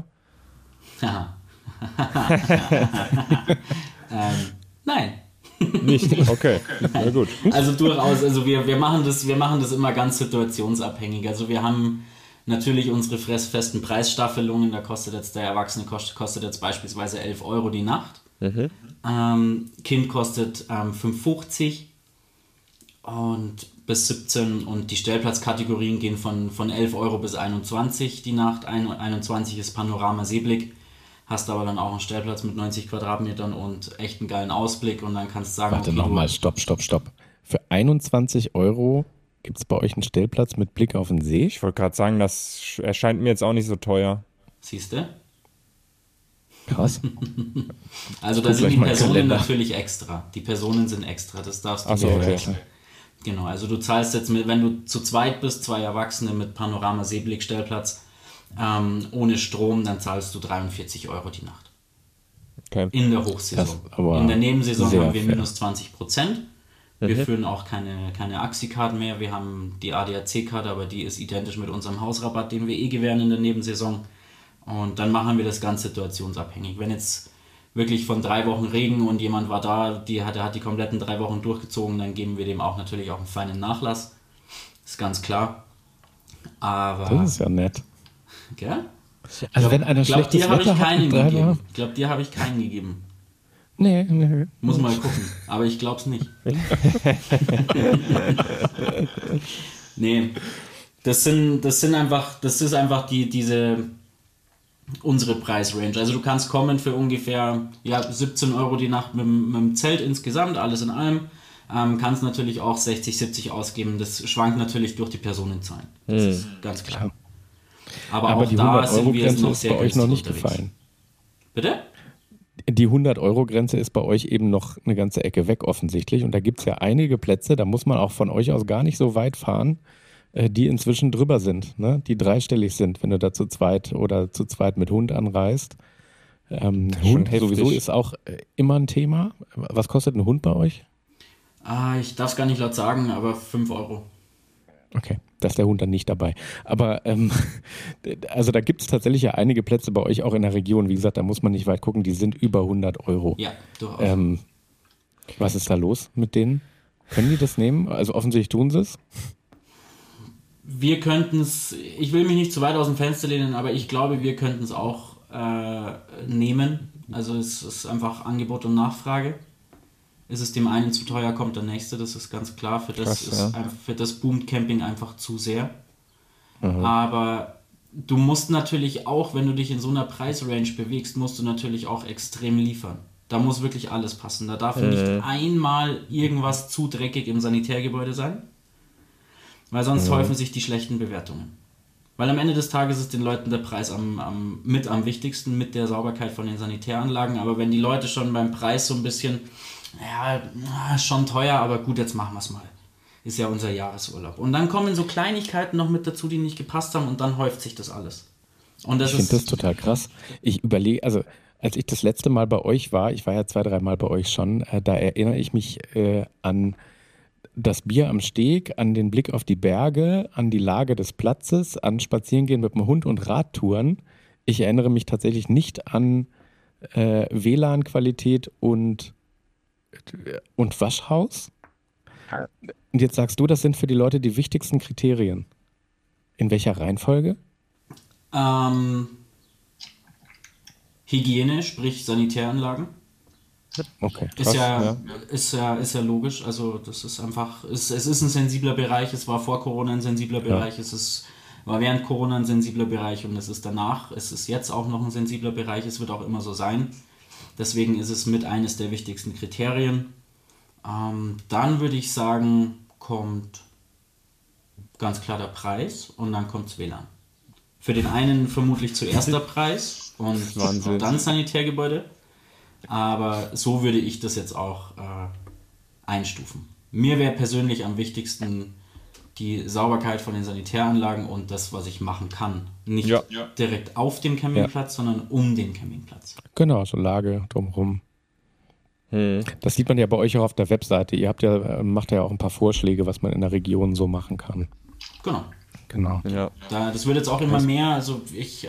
Nein. Nicht? Okay, na gut. Also durchaus, also wir machen das immer ganz situationsabhängig. Also wir haben natürlich unsere festen Preisstaffelungen, da kostet jetzt der Erwachsene kostet jetzt beispielsweise 11 Euro die Nacht. Kind kostet 5,50 und bis 17 und die Stellplatzkategorien gehen von 11 Euro bis 21 die Nacht. 21 ist Panorama Seeblick, hast aber dann auch einen Stellplatz mit 90 Quadratmetern und echt einen geilen Ausblick und dann kannst du sagen... Warte nochmal, stopp. Für 21 Euro gibt es bei euch einen Stellplatz mit Blick auf den See? Ich wollte gerade sagen, das erscheint mir jetzt auch nicht so teuer. Siehst du? Krass. Also da sind die Personen natürlich extra. Die Personen sind extra, das darfst du so, okay. Genau, also du zahlst jetzt, wenn du zu zweit bist, 2 Erwachsene mit Panorama Seeblick Stellplatz, ohne Strom, dann zahlst du 43 Euro die Nacht. Okay. In der Hochsaison. In der Nebensaison haben wir minus 20%. Wir führen auch keine Axi-Card mehr. Wir haben die ADAC-Karte, aber die ist identisch mit unserem Hausrabatt, den wir gewähren in der Nebensaison. Und dann machen wir das ganz situationsabhängig. Wenn jetzt wirklich von 3 Wochen Regen und jemand war da, der hat die kompletten 3 Wochen durchgezogen, dann geben wir dem auch natürlich auch einen feinen Nachlass. Ist ganz klar. Aber das ist ja nett. Gell? Also wenn einer schlechtes Wetter hat, Ich glaube, dir habe ich keinen gegeben. Nee. Muss mal gucken, aber ich glaube es nicht. Nee, das ist einfach unsere Preisrange. Also du kannst kommen für ungefähr 17 Euro die Nacht mit dem Zelt insgesamt, alles in allem. Kannst natürlich auch 60, 70 ausgeben. Das schwankt natürlich durch die Personenzahlen. Das ist ganz klar. Aber auch die da sind wir Euro-Grenze noch ist sehr bei euch noch nicht unterwegs. gefallen. Bitte? Die 100-Euro-Grenze ist bei euch eben noch eine ganze Ecke weg offensichtlich. Und da gibt es ja einige Plätze, da muss man auch von euch aus gar nicht so weit fahren, die inzwischen drüber sind, ne? Die dreistellig sind, wenn du da zu zweit mit Hund anreist. Hund sowieso ist auch immer ein Thema. Was kostet ein Hund bei euch? Ich darf es gar nicht laut sagen, aber 5 Euro. Okay, da ist der Hund dann nicht dabei. Aber also da gibt es tatsächlich ja einige Plätze bei euch auch in der Region. Wie gesagt, da muss man nicht weit gucken, die sind über 100 Euro. Ja, durchaus. Was ist da los mit denen? Können die das nehmen? Also offensichtlich tun sie es. Wir könnten es, ich will mich nicht zu weit aus dem Fenster lehnen, aber ich glaube, wir könnten es auch nehmen. Also es ist einfach Angebot und Nachfrage. Ist es dem einen zu teuer, kommt der nächste, das ist ganz klar. Für das boomt Camping einfach zu sehr. Aber du musst natürlich auch, wenn du dich in so einer Preisrange bewegst, musst du natürlich auch extrem liefern. Da muss wirklich alles passen. Da darf nicht einmal irgendwas zu dreckig im Sanitärgebäude sein, weil sonst häufen sich die schlechten Bewertungen. Weil am Ende des Tages ist den Leuten der Preis am wichtigsten, mit der Sauberkeit von den Sanitäranlagen. Aber wenn die Leute schon beim Preis so ein bisschen, schon teuer, aber gut, jetzt machen wir es mal. Ist ja unser Jahresurlaub. Und dann kommen so Kleinigkeiten noch mit dazu, die nicht gepasst haben und dann häuft sich das alles. Und ich finde das total krass. Ich überlege, also als ich das letzte Mal bei euch war, ich war ja 2-3 Mal bei euch schon, da erinnere ich mich an das Bier am Steg, an den Blick auf die Berge, an die Lage des Platzes, an Spazierengehen mit dem Hund und Radtouren. Ich erinnere mich tatsächlich nicht an WLAN-Qualität und Waschhaus. Und jetzt sagst du, das sind für die Leute die wichtigsten Kriterien. In welcher Reihenfolge? Hygiene, sprich Sanitäranlagen. Okay. Ist ja logisch. Also das ist einfach, es ist ein sensibler Bereich. Es war vor Corona ein sensibler Bereich. Es ist war während Corona ein sensibler Bereich und es ist jetzt auch noch ein sensibler Bereich, es wird auch immer so sein. Deswegen ist es mit eines der wichtigsten Kriterien. Dann würde ich sagen, kommt ganz klar der Preis und dann kommt das WLAN. Für den einen vermutlich zuerst der Preis und Wahnsinn. dann Sanitärgebäude. Aber so würde ich das jetzt auch einstufen. Mir wäre persönlich am wichtigsten die Sauberkeit von den Sanitäranlagen und das, was ich machen kann. Nicht direkt auf dem Campingplatz, sondern um den Campingplatz. Genau, so Lage drumherum. Das sieht man ja bei euch auch auf der Webseite. Ihr macht ja auch ein paar Vorschläge, was man in der Region so machen kann. Genau. Ja. Das wird jetzt auch immer mehr. Also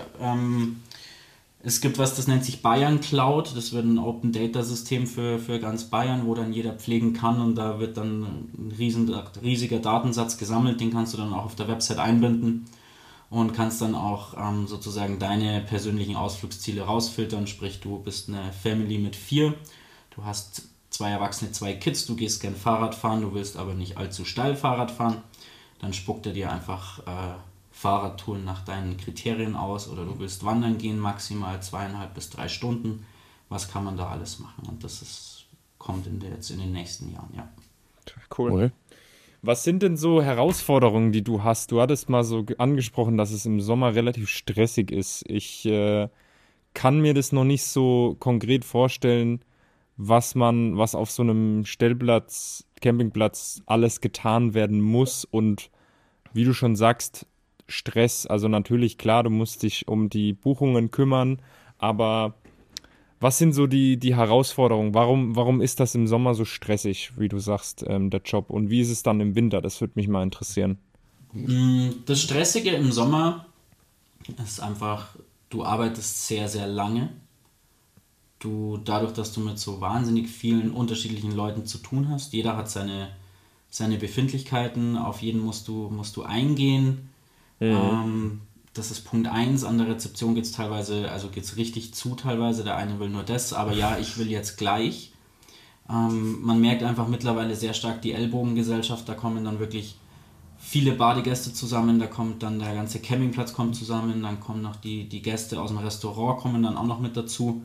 es gibt was, das nennt sich Bayern Cloud. Das wird ein Open Data System für ganz Bayern, wo dann jeder pflegen kann und da wird dann ein riesiger Datensatz gesammelt. Den kannst du dann auch auf der Website einbinden und kannst dann auch sozusagen deine persönlichen Ausflugsziele rausfiltern. Sprich, du bist eine Family mit 4. Du hast 2 Erwachsene, 2 Kids, du gehst gern Fahrrad fahren, du willst aber nicht allzu steil Fahrrad fahren. Dann spuckt er dir einfach Fahrradtouren nach deinen Kriterien aus oder du willst wandern gehen, maximal 2,5 bis 3 Stunden. Was kann man da alles machen? Und das kommt jetzt in den nächsten Jahren, ja. Cool. Was sind denn so Herausforderungen, die du hast? Du hattest mal so angesprochen, dass es im Sommer relativ stressig ist. Ich kann mir das noch nicht so konkret vorstellen, was auf so einem Stellplatz, Campingplatz alles getan werden muss und wie du schon sagst, Stress, also natürlich klar, du musst dich um die Buchungen kümmern, aber was sind so die Herausforderungen? Warum ist das im Sommer so stressig, wie du sagst, der Job und wie ist es dann im Winter? Das würde mich mal interessieren. Das Stressige im Sommer ist einfach, du arbeitest sehr, sehr lange. Dadurch, dass du mit so wahnsinnig vielen unterschiedlichen Leuten zu tun hast, jeder hat seine Befindlichkeiten, auf jeden musst du eingehen. Das ist Punkt 1, an der Rezeption geht es teilweise, also geht es richtig zu teilweise, der eine will nur das, aber ja, ich will jetzt gleich. Man merkt einfach mittlerweile sehr stark die Ellbogengesellschaft, da kommen dann wirklich viele Badegäste zusammen, da kommt dann der ganze Campingplatz kommt zusammen, dann kommen noch die Gäste aus dem Restaurant kommen dann auch noch mit dazu.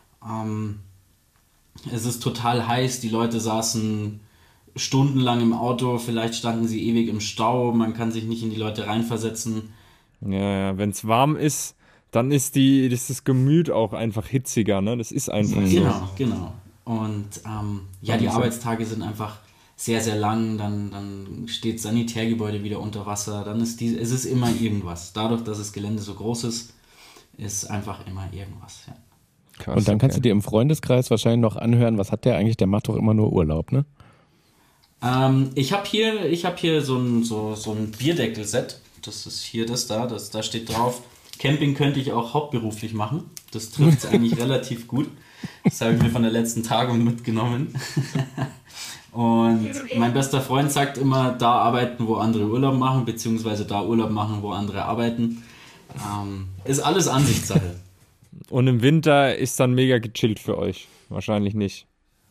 Es ist total heiß, die Leute saßen stundenlang im Auto, vielleicht standen sie ewig im Stau, man kann sich nicht in die Leute reinversetzen. Ja, wenn es warm ist, dann ist das Gemüt auch einfach hitziger, ne? Das ist einfach so. Genau. Und die Arbeitstage sind einfach sehr, sehr lang, dann steht das Sanitärgebäude wieder unter Wasser, dann es ist immer irgendwas. Dadurch, dass das Gelände so groß ist einfach immer irgendwas, ja. Krass, und dann kannst du dir im Freundeskreis wahrscheinlich noch anhören, was hat der eigentlich? Der macht doch immer nur Urlaub, ne? Ich habe hier so ein Bierdeckel-Set. Das ist hier da steht drauf, Camping könnte ich auch hauptberuflich machen. Das trifft es eigentlich relativ gut. Das habe ich mir von der letzten Tagung mitgenommen. Und mein bester Freund sagt immer, da arbeiten, wo andere Urlaub machen, beziehungsweise da Urlaub machen, wo andere arbeiten. Ist alles Ansichtssache. Und im Winter ist dann mega gechillt für euch? Wahrscheinlich nicht.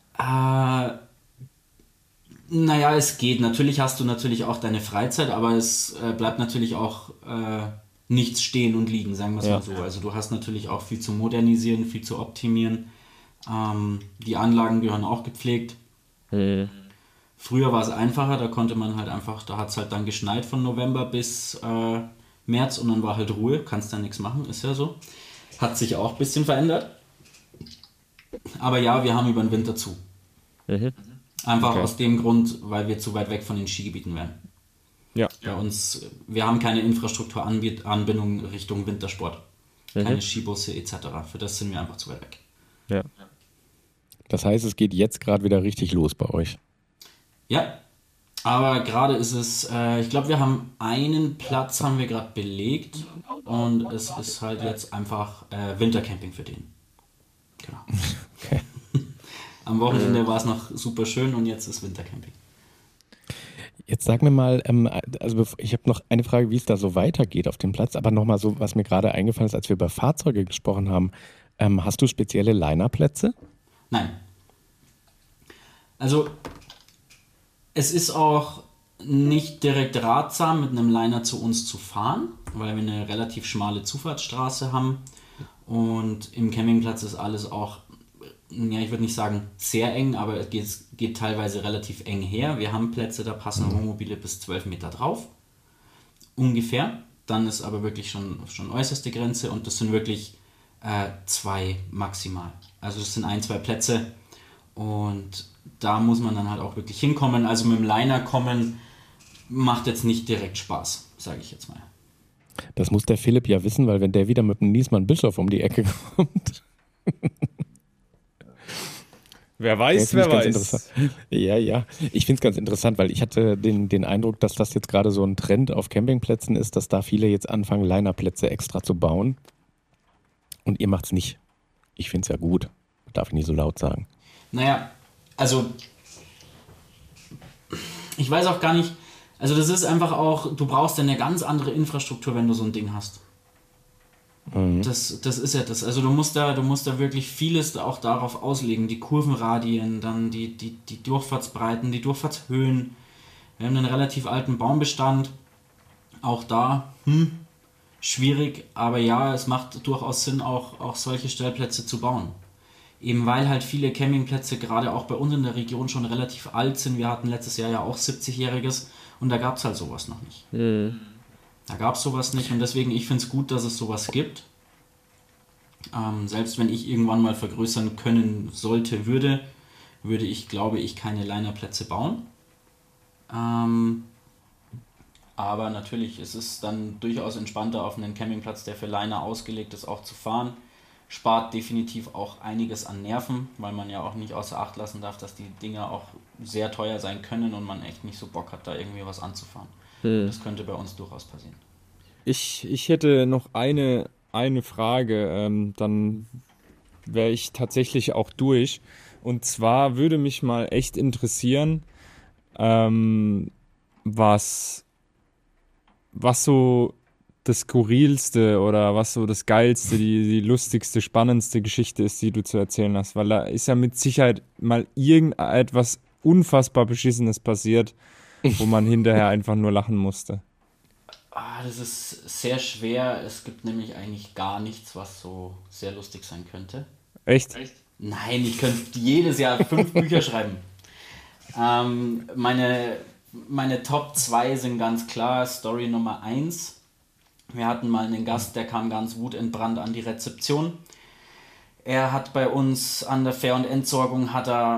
Naja, es geht. Natürlich hast du natürlich auch deine Freizeit, aber es bleibt natürlich auch nichts stehen und liegen, sagen wir es mal so. Also du hast natürlich auch viel zu modernisieren, viel zu optimieren. Die Anlagen gehören auch gepflegt. Früher war es einfacher, da konnte man halt einfach, da hat es halt dann geschneit von November bis März und dann war halt Ruhe, kannst da nichts machen, ist ja so. Hat sich auch ein bisschen verändert. Aber ja, wir haben über den Winter zu. Einfach aus dem Grund, weil wir zu weit weg von den Skigebieten wären. Ja. Bei uns, wir haben keine Infrastrukturanbindung Richtung Wintersport. Keine Skibusse etc. Für das sind wir einfach zu weit weg. Ja. Das heißt, es geht jetzt gerade wieder richtig los bei euch. Ja, aber gerade ist es, ich glaube, wir haben einen Platz haben wir gerade belegt und es ist halt jetzt einfach Wintercamping für den. Genau. Okay. Am Wochenende war es noch super schön und jetzt ist Wintercamping. Jetzt sag mir mal, also ich habe noch eine Frage, wie es da so weitergeht auf dem Platz, aber nochmal so, was mir gerade eingefallen ist, als wir über Fahrzeuge gesprochen haben, hast du spezielle Linerplätze? Nein. Also es ist auch nicht direkt ratsam, mit einem Liner zu uns zu fahren, weil wir eine relativ schmale Zufahrtsstraße haben und im Campingplatz ist alles auch, ja, ich würde nicht sagen sehr eng, aber es geht teilweise relativ eng her. Wir haben Plätze, da passen Wohnmobile bis 12 Meter drauf, ungefähr. Dann ist aber wirklich schon äußerste Grenze und das sind wirklich 2 maximal. Also das sind 1, 2 Plätze und da muss man dann halt auch wirklich hinkommen. Also mit dem Liner kommen macht jetzt nicht direkt Spaß, sage ich jetzt mal. Das muss der Philipp ja wissen, weil wenn der wieder mit dem Niesmann Bischof um die Ecke kommt. Wer weiß, wer weiß. Ja. Ich finde es ganz interessant, weil ich hatte den Eindruck, dass das jetzt gerade so ein Trend auf Campingplätzen ist, dass da viele jetzt anfangen, Linerplätze extra zu bauen. Und ihr macht's nicht. Ich finde es ja gut. Darf ich nicht so laut sagen. Naja, also ich weiß auch gar nicht, also das ist einfach auch, du brauchst ja eine ganz andere Infrastruktur, wenn du so ein Ding hast. Das ist ja das. Also du musst da wirklich vieles auch darauf auslegen. Die Kurvenradien, dann die Durchfahrtsbreiten, die Durchfahrtshöhen. Wir haben einen relativ alten Baumbestand. Auch da, schwierig, aber ja, es macht durchaus Sinn, auch solche Stellplätze zu bauen. Eben weil halt viele Campingplätze gerade auch bei uns in der Region schon relativ alt sind. Wir hatten letztes Jahr ja auch 70-Jähriges und da gab es halt sowas noch nicht. Da gab es sowas nicht und deswegen, ich finde es gut, dass es sowas gibt. Selbst wenn ich irgendwann mal vergrößern können sollte, würde ich, glaube ich, keine Linerplätze bauen. Aber natürlich ist es dann durchaus entspannter, auf einen Campingplatz, der für Liner ausgelegt ist, auch zu fahren. Spart definitiv auch einiges an Nerven, weil man ja auch nicht außer Acht lassen darf, dass die Dinger auch sehr teuer sein können und man echt nicht so Bock hat, da irgendwie was anzufahren. Das könnte bei uns durchaus passieren. Ich hätte noch eine Frage, dann wäre ich tatsächlich auch durch. Und zwar würde mich mal echt interessieren, was so das Skurrilste oder was so das Geilste, die lustigste, spannendste Geschichte ist, die du zu erzählen hast. Weil da ist ja mit Sicherheit mal irgendetwas unfassbar Beschissenes passiert, wo man hinterher einfach nur lachen musste. Das ist sehr schwer. Es gibt nämlich eigentlich gar nichts, was so sehr lustig sein könnte. Echt? Nein, ich könnte jedes Jahr 5 Bücher schreiben. Meine Top 2 sind ganz klar. Story Nummer 1. Wir hatten mal einen Gast, der kam ganz wutentbrannt an die Rezeption. Er hat bei uns an der Fähr- und Entsorgung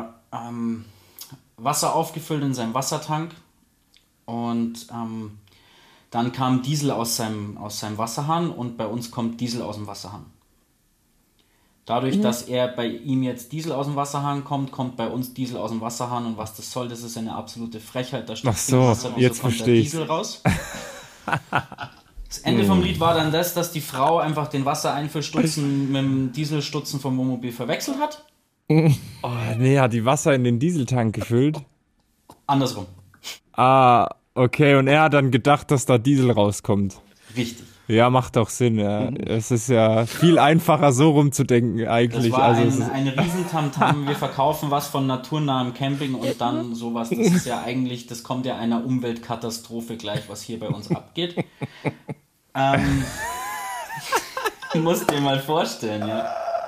Wasser aufgefüllt in seinem Wassertank und dann kam Diesel aus seinem Wasserhahn und bei uns kommt Diesel aus dem Wasserhahn. Dadurch, dass er bei ihm jetzt Diesel aus dem Wasserhahn kommt bei uns Diesel aus dem Wasserhahn und was das soll, das ist eine absolute Frechheit. Da steht Wasser, jetzt kommt der verstehe ich. Diesel raus. Das Ende vom Lied war dann das, dass die Frau einfach den Wassereinfüllstutzen mit dem Dieselstutzen vom Wohnmobil verwechselt hat. Oh, nee, hat die Wasser in den Dieseltank gefüllt? Andersrum. Okay, und er hat dann gedacht, dass da Diesel rauskommt. Richtig. Ja, macht doch Sinn, ja. Es ist ja viel einfacher, so rumzudenken eigentlich. Das war ein Riesentamtam. Wir verkaufen was von naturnahem Camping und dann sowas. Das ist ja eigentlich, das kommt ja einer Umweltkatastrophe gleich, was hier bei uns abgeht. Musst dir mal vorstellen, ja.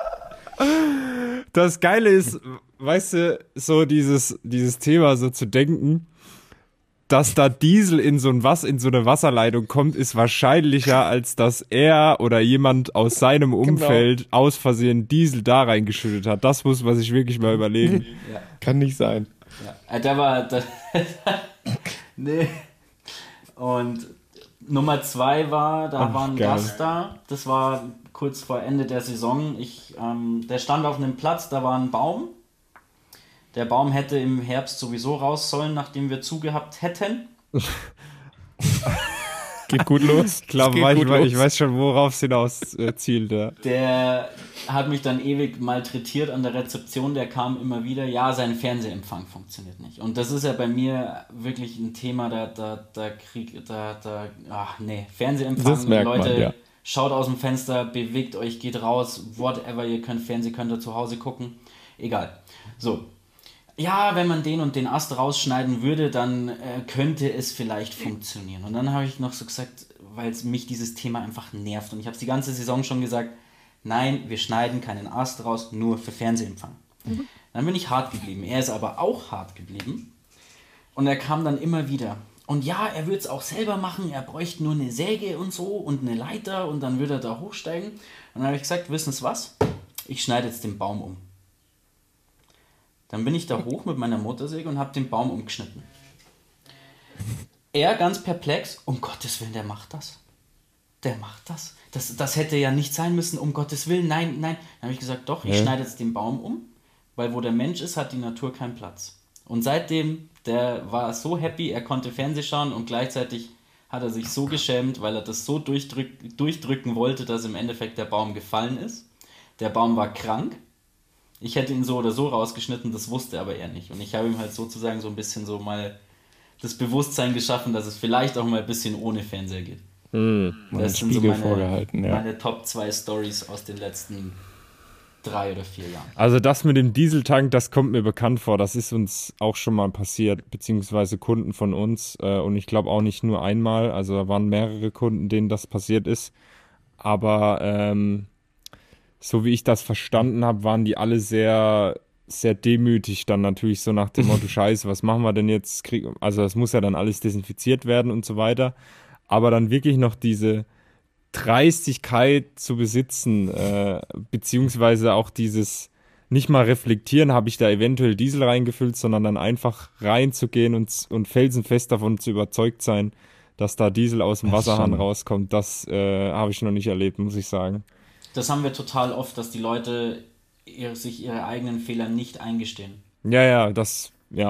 Das Geile ist, weißt du, so dieses Thema so zu denken, dass da Diesel in so eine Wasserleitung kommt, ist wahrscheinlicher, als dass er oder jemand aus seinem Umfeld aus Versehen Diesel da reingeschüttet hat. Das muss man sich wirklich mal überlegen. Ja. Kann nicht sein. Ja. Der war... nee. Und Nummer 2 war, war ein Gast da. Das war kurz vor Ende der Saison. Der stand auf einem Platz, da war ein Baum. Der Baum hätte im Herbst sowieso raus sollen, nachdem wir zugehabt hätten. Geht gut los. Klar, ich weiß schon, worauf es hinaus zielt. Ja. Der hat mich dann ewig malträtiert an der Rezeption. Der kam immer wieder, ja, sein Fernsehempfang funktioniert nicht. Und das ist ja bei mir wirklich ein Thema, Fernsehempfang, das merkt Leute, man, ja. Schaut aus dem Fenster, bewegt euch, geht raus, whatever, ihr könnt Fernsehen, könnt ihr zu Hause gucken. Egal. So. ja, wenn man den und den Ast rausschneiden würde, dann könnte es vielleicht funktionieren. Und dann habe ich noch so gesagt, weil mich dieses Thema einfach nervt. Und ich habe es die ganze Saison schon gesagt, nein, wir schneiden keinen Ast raus, nur für Fernsehempfang. Dann bin ich hart geblieben. Er ist aber auch hart geblieben. Und er kam dann immer wieder. Und ja, er würde es auch selber machen, er bräuchte nur eine Säge und so und eine Leiter und dann würde er da hochsteigen. Und dann habe ich gesagt, wissen Sie was? Ich schneide jetzt den Baum um. Dann bin ich da hoch mit meiner Motorsäge und habe den Baum umgeschnitten. Er ganz perplex, um Gottes Willen, der macht das. Der macht das. Das hätte ja nicht sein müssen, um Gottes Willen, nein. Dann habe ich gesagt, doch, ich schneide jetzt den Baum um, weil wo der Mensch ist, hat die Natur keinen Platz. Und seitdem, der war so happy, er konnte Fernsehen schauen und gleichzeitig hat er sich so geschämt, weil er das so durchdrücken wollte, dass im Endeffekt der Baum gefallen ist. Der Baum war krank. Ich hätte ihn so oder so rausgeschnitten, das wusste aber er nicht. Und ich habe ihm halt sozusagen so ein bisschen so mal das Bewusstsein geschaffen, dass es vielleicht auch mal ein bisschen ohne Fernseher geht. Das sind so meine Top 2 Stories aus den letzten 3 oder 4 Jahren. Also das mit dem Dieseltank, das kommt mir bekannt vor. Das ist uns auch schon mal passiert, beziehungsweise Kunden von uns. Und ich glaube auch nicht nur einmal. Also da waren mehrere Kunden, denen das passiert ist. Aber so wie ich das verstanden habe, waren die alle sehr, sehr demütig dann natürlich so nach dem Motto, Scheiße, was machen wir denn jetzt? Also das muss ja dann alles desinfiziert werden und so weiter. Aber dann wirklich noch diese Dreistigkeit zu besitzen, beziehungsweise auch dieses nicht mal reflektieren, habe ich da eventuell Diesel reingefüllt, sondern dann einfach reinzugehen und felsenfest davon zu überzeugt sein, dass da Diesel aus dem Wasserhahn rauskommt. Das habe ich noch nicht erlebt, muss ich sagen. Das haben wir total oft, dass die Leute sich ihre eigenen Fehler nicht eingestehen. Ja. Dass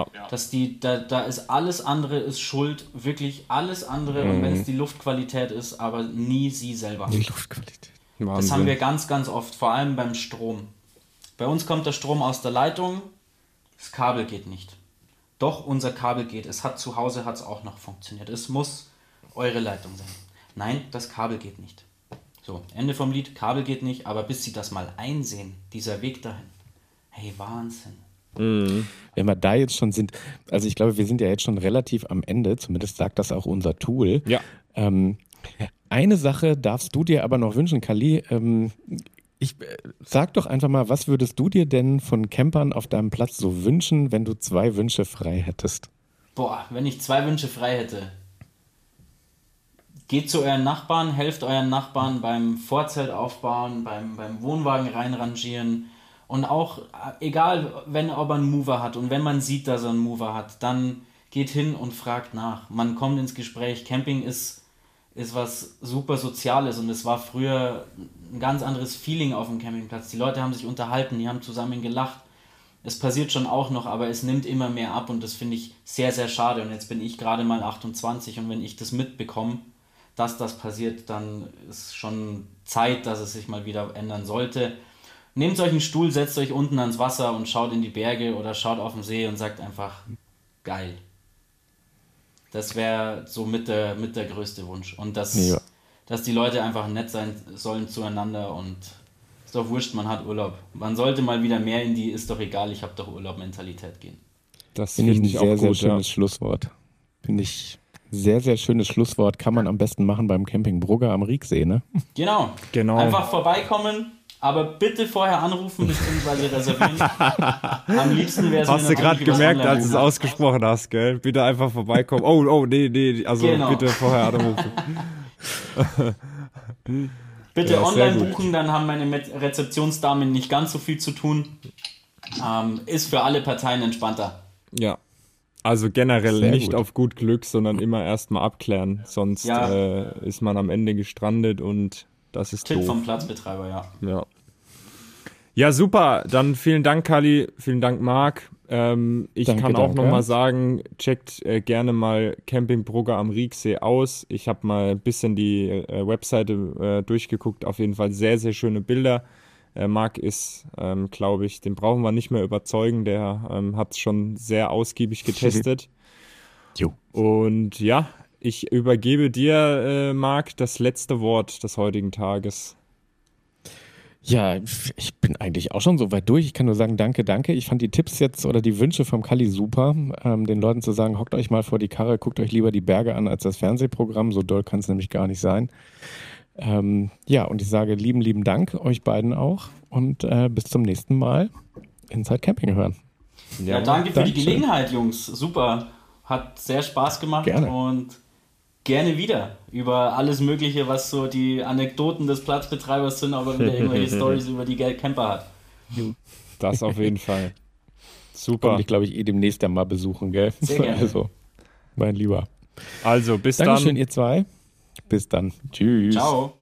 da ist alles andere ist schuld, wirklich alles andere, und wenn es die Luftqualität ist, aber nie sie selber. Die Luftqualität. Wahnsinn. Das haben wir ganz, ganz oft, vor allem beim Strom. Bei uns kommt der Strom aus der Leitung, das Kabel geht nicht. Doch, unser Kabel geht. Zu Hause hat es auch noch funktioniert. Es muss eure Leitung sein. Nein, das Kabel geht nicht. So, Ende vom Lied, Kabel geht nicht, aber bis sie das mal einsehen, dieser Weg dahin, hey, Wahnsinn. Wenn wir da jetzt schon sind, also ich glaube, wir sind ja jetzt schon relativ am Ende, zumindest sagt das auch unser Tool. Ja. Eine Sache darfst du dir aber noch wünschen, Kali. Sag doch einfach mal, was würdest du dir denn von Campern auf deinem Platz so wünschen, wenn du 2 Wünsche frei hättest? Boah, wenn ich 2 Wünsche frei hätte. Geht zu euren Nachbarn, helft euren Nachbarn beim Vorzelt aufbauen, beim Wohnwagen reinrangieren. Und auch, egal, ob er einen Mover hat und wenn man sieht, dass er einen Mover hat, dann geht hin und fragt nach. Man kommt ins Gespräch. Camping ist was super Soziales und es war früher ein ganz anderes Feeling auf dem Campingplatz. Die Leute haben sich unterhalten, die haben zusammen gelacht. Es passiert schon auch noch, aber es nimmt immer mehr ab und das finde ich sehr, sehr schade. Und jetzt bin ich gerade mal 28 und wenn ich das mitbekomme, dass das passiert, dann ist schon Zeit, dass es sich mal wieder ändern sollte. Nehmt euch einen Stuhl, setzt euch unten ans Wasser und schaut in die Berge oder schaut auf den See und sagt einfach, geil. Das wäre so mit der größte Wunsch. Und dass die Leute einfach nett sein sollen zueinander und ist doch wurscht, man hat Urlaub. Man sollte mal wieder mehr in die ist doch egal, ich habe doch Urlaub-Mentalität gehen. Das finde ich ein sehr, sehr schönes Schlusswort. Finde ich sehr, sehr schönes Schlusswort. Kann man am besten machen beim Camping Brugger am Rieksee, ne? Genau. Einfach vorbeikommen, aber bitte vorher anrufen bzw. reservieren. Am liebsten wäre es Hast du gerade gemerkt, als du es ausgesprochen hast, gell? Bitte einfach vorbeikommen. Oh, nee, also bitte vorher anrufen. Bitte online buchen, dann haben meine Rezeptionsdamen nicht ganz so viel zu tun. Ist für alle Parteien entspannter. Ja. Also generell sehr nicht gut. auf gut Glück, sondern immer erstmal abklären. Sonst ist man am Ende gestrandet und das ist Tipp doof. vom Platzbetreiber, ja. Ja, super. Dann vielen Dank, Kali. Vielen Dank, Marc. Ich kann auch nochmal sagen, checkt gerne mal Camping Brugger am Rieksee aus. Ich habe mal ein bisschen die Webseite durchgeguckt. Auf jeden Fall sehr, sehr schöne Bilder. Marc ist, glaube ich, den brauchen wir nicht mehr überzeugen. Der hat es schon sehr ausgiebig getestet. Jo. Und ja, ich übergebe dir, Marc, das letzte Wort des heutigen Tages. Ja, ich bin eigentlich auch schon so weit durch. Ich kann nur sagen, danke. Ich fand die Tipps jetzt oder die Wünsche vom Kalli super. Den Leuten zu sagen, hockt euch mal vor die Karre, guckt euch lieber die Berge an als das Fernsehprogramm. So doll kann es nämlich gar nicht sein. Ja, und ich sage lieben Dank euch beiden auch und bis zum nächsten Mal Inside Camping hören. Ja, danke für die Gelegenheit, Jungs. Super. Hat sehr Spaß gemacht. Gerne. Und gerne wieder über alles Mögliche, was so die Anekdoten des Platzbetreibers sind, aber wieder irgendwelche Stories über die Camper hat. Das auf jeden Fall. Super. Komm ich, glaube ich, demnächst ja mal besuchen, gell? Sehr gerne. Also, mein Lieber. Also, bis Dankeschön, dann. ihr zwei. Bis dann. Tschüss. Ciao.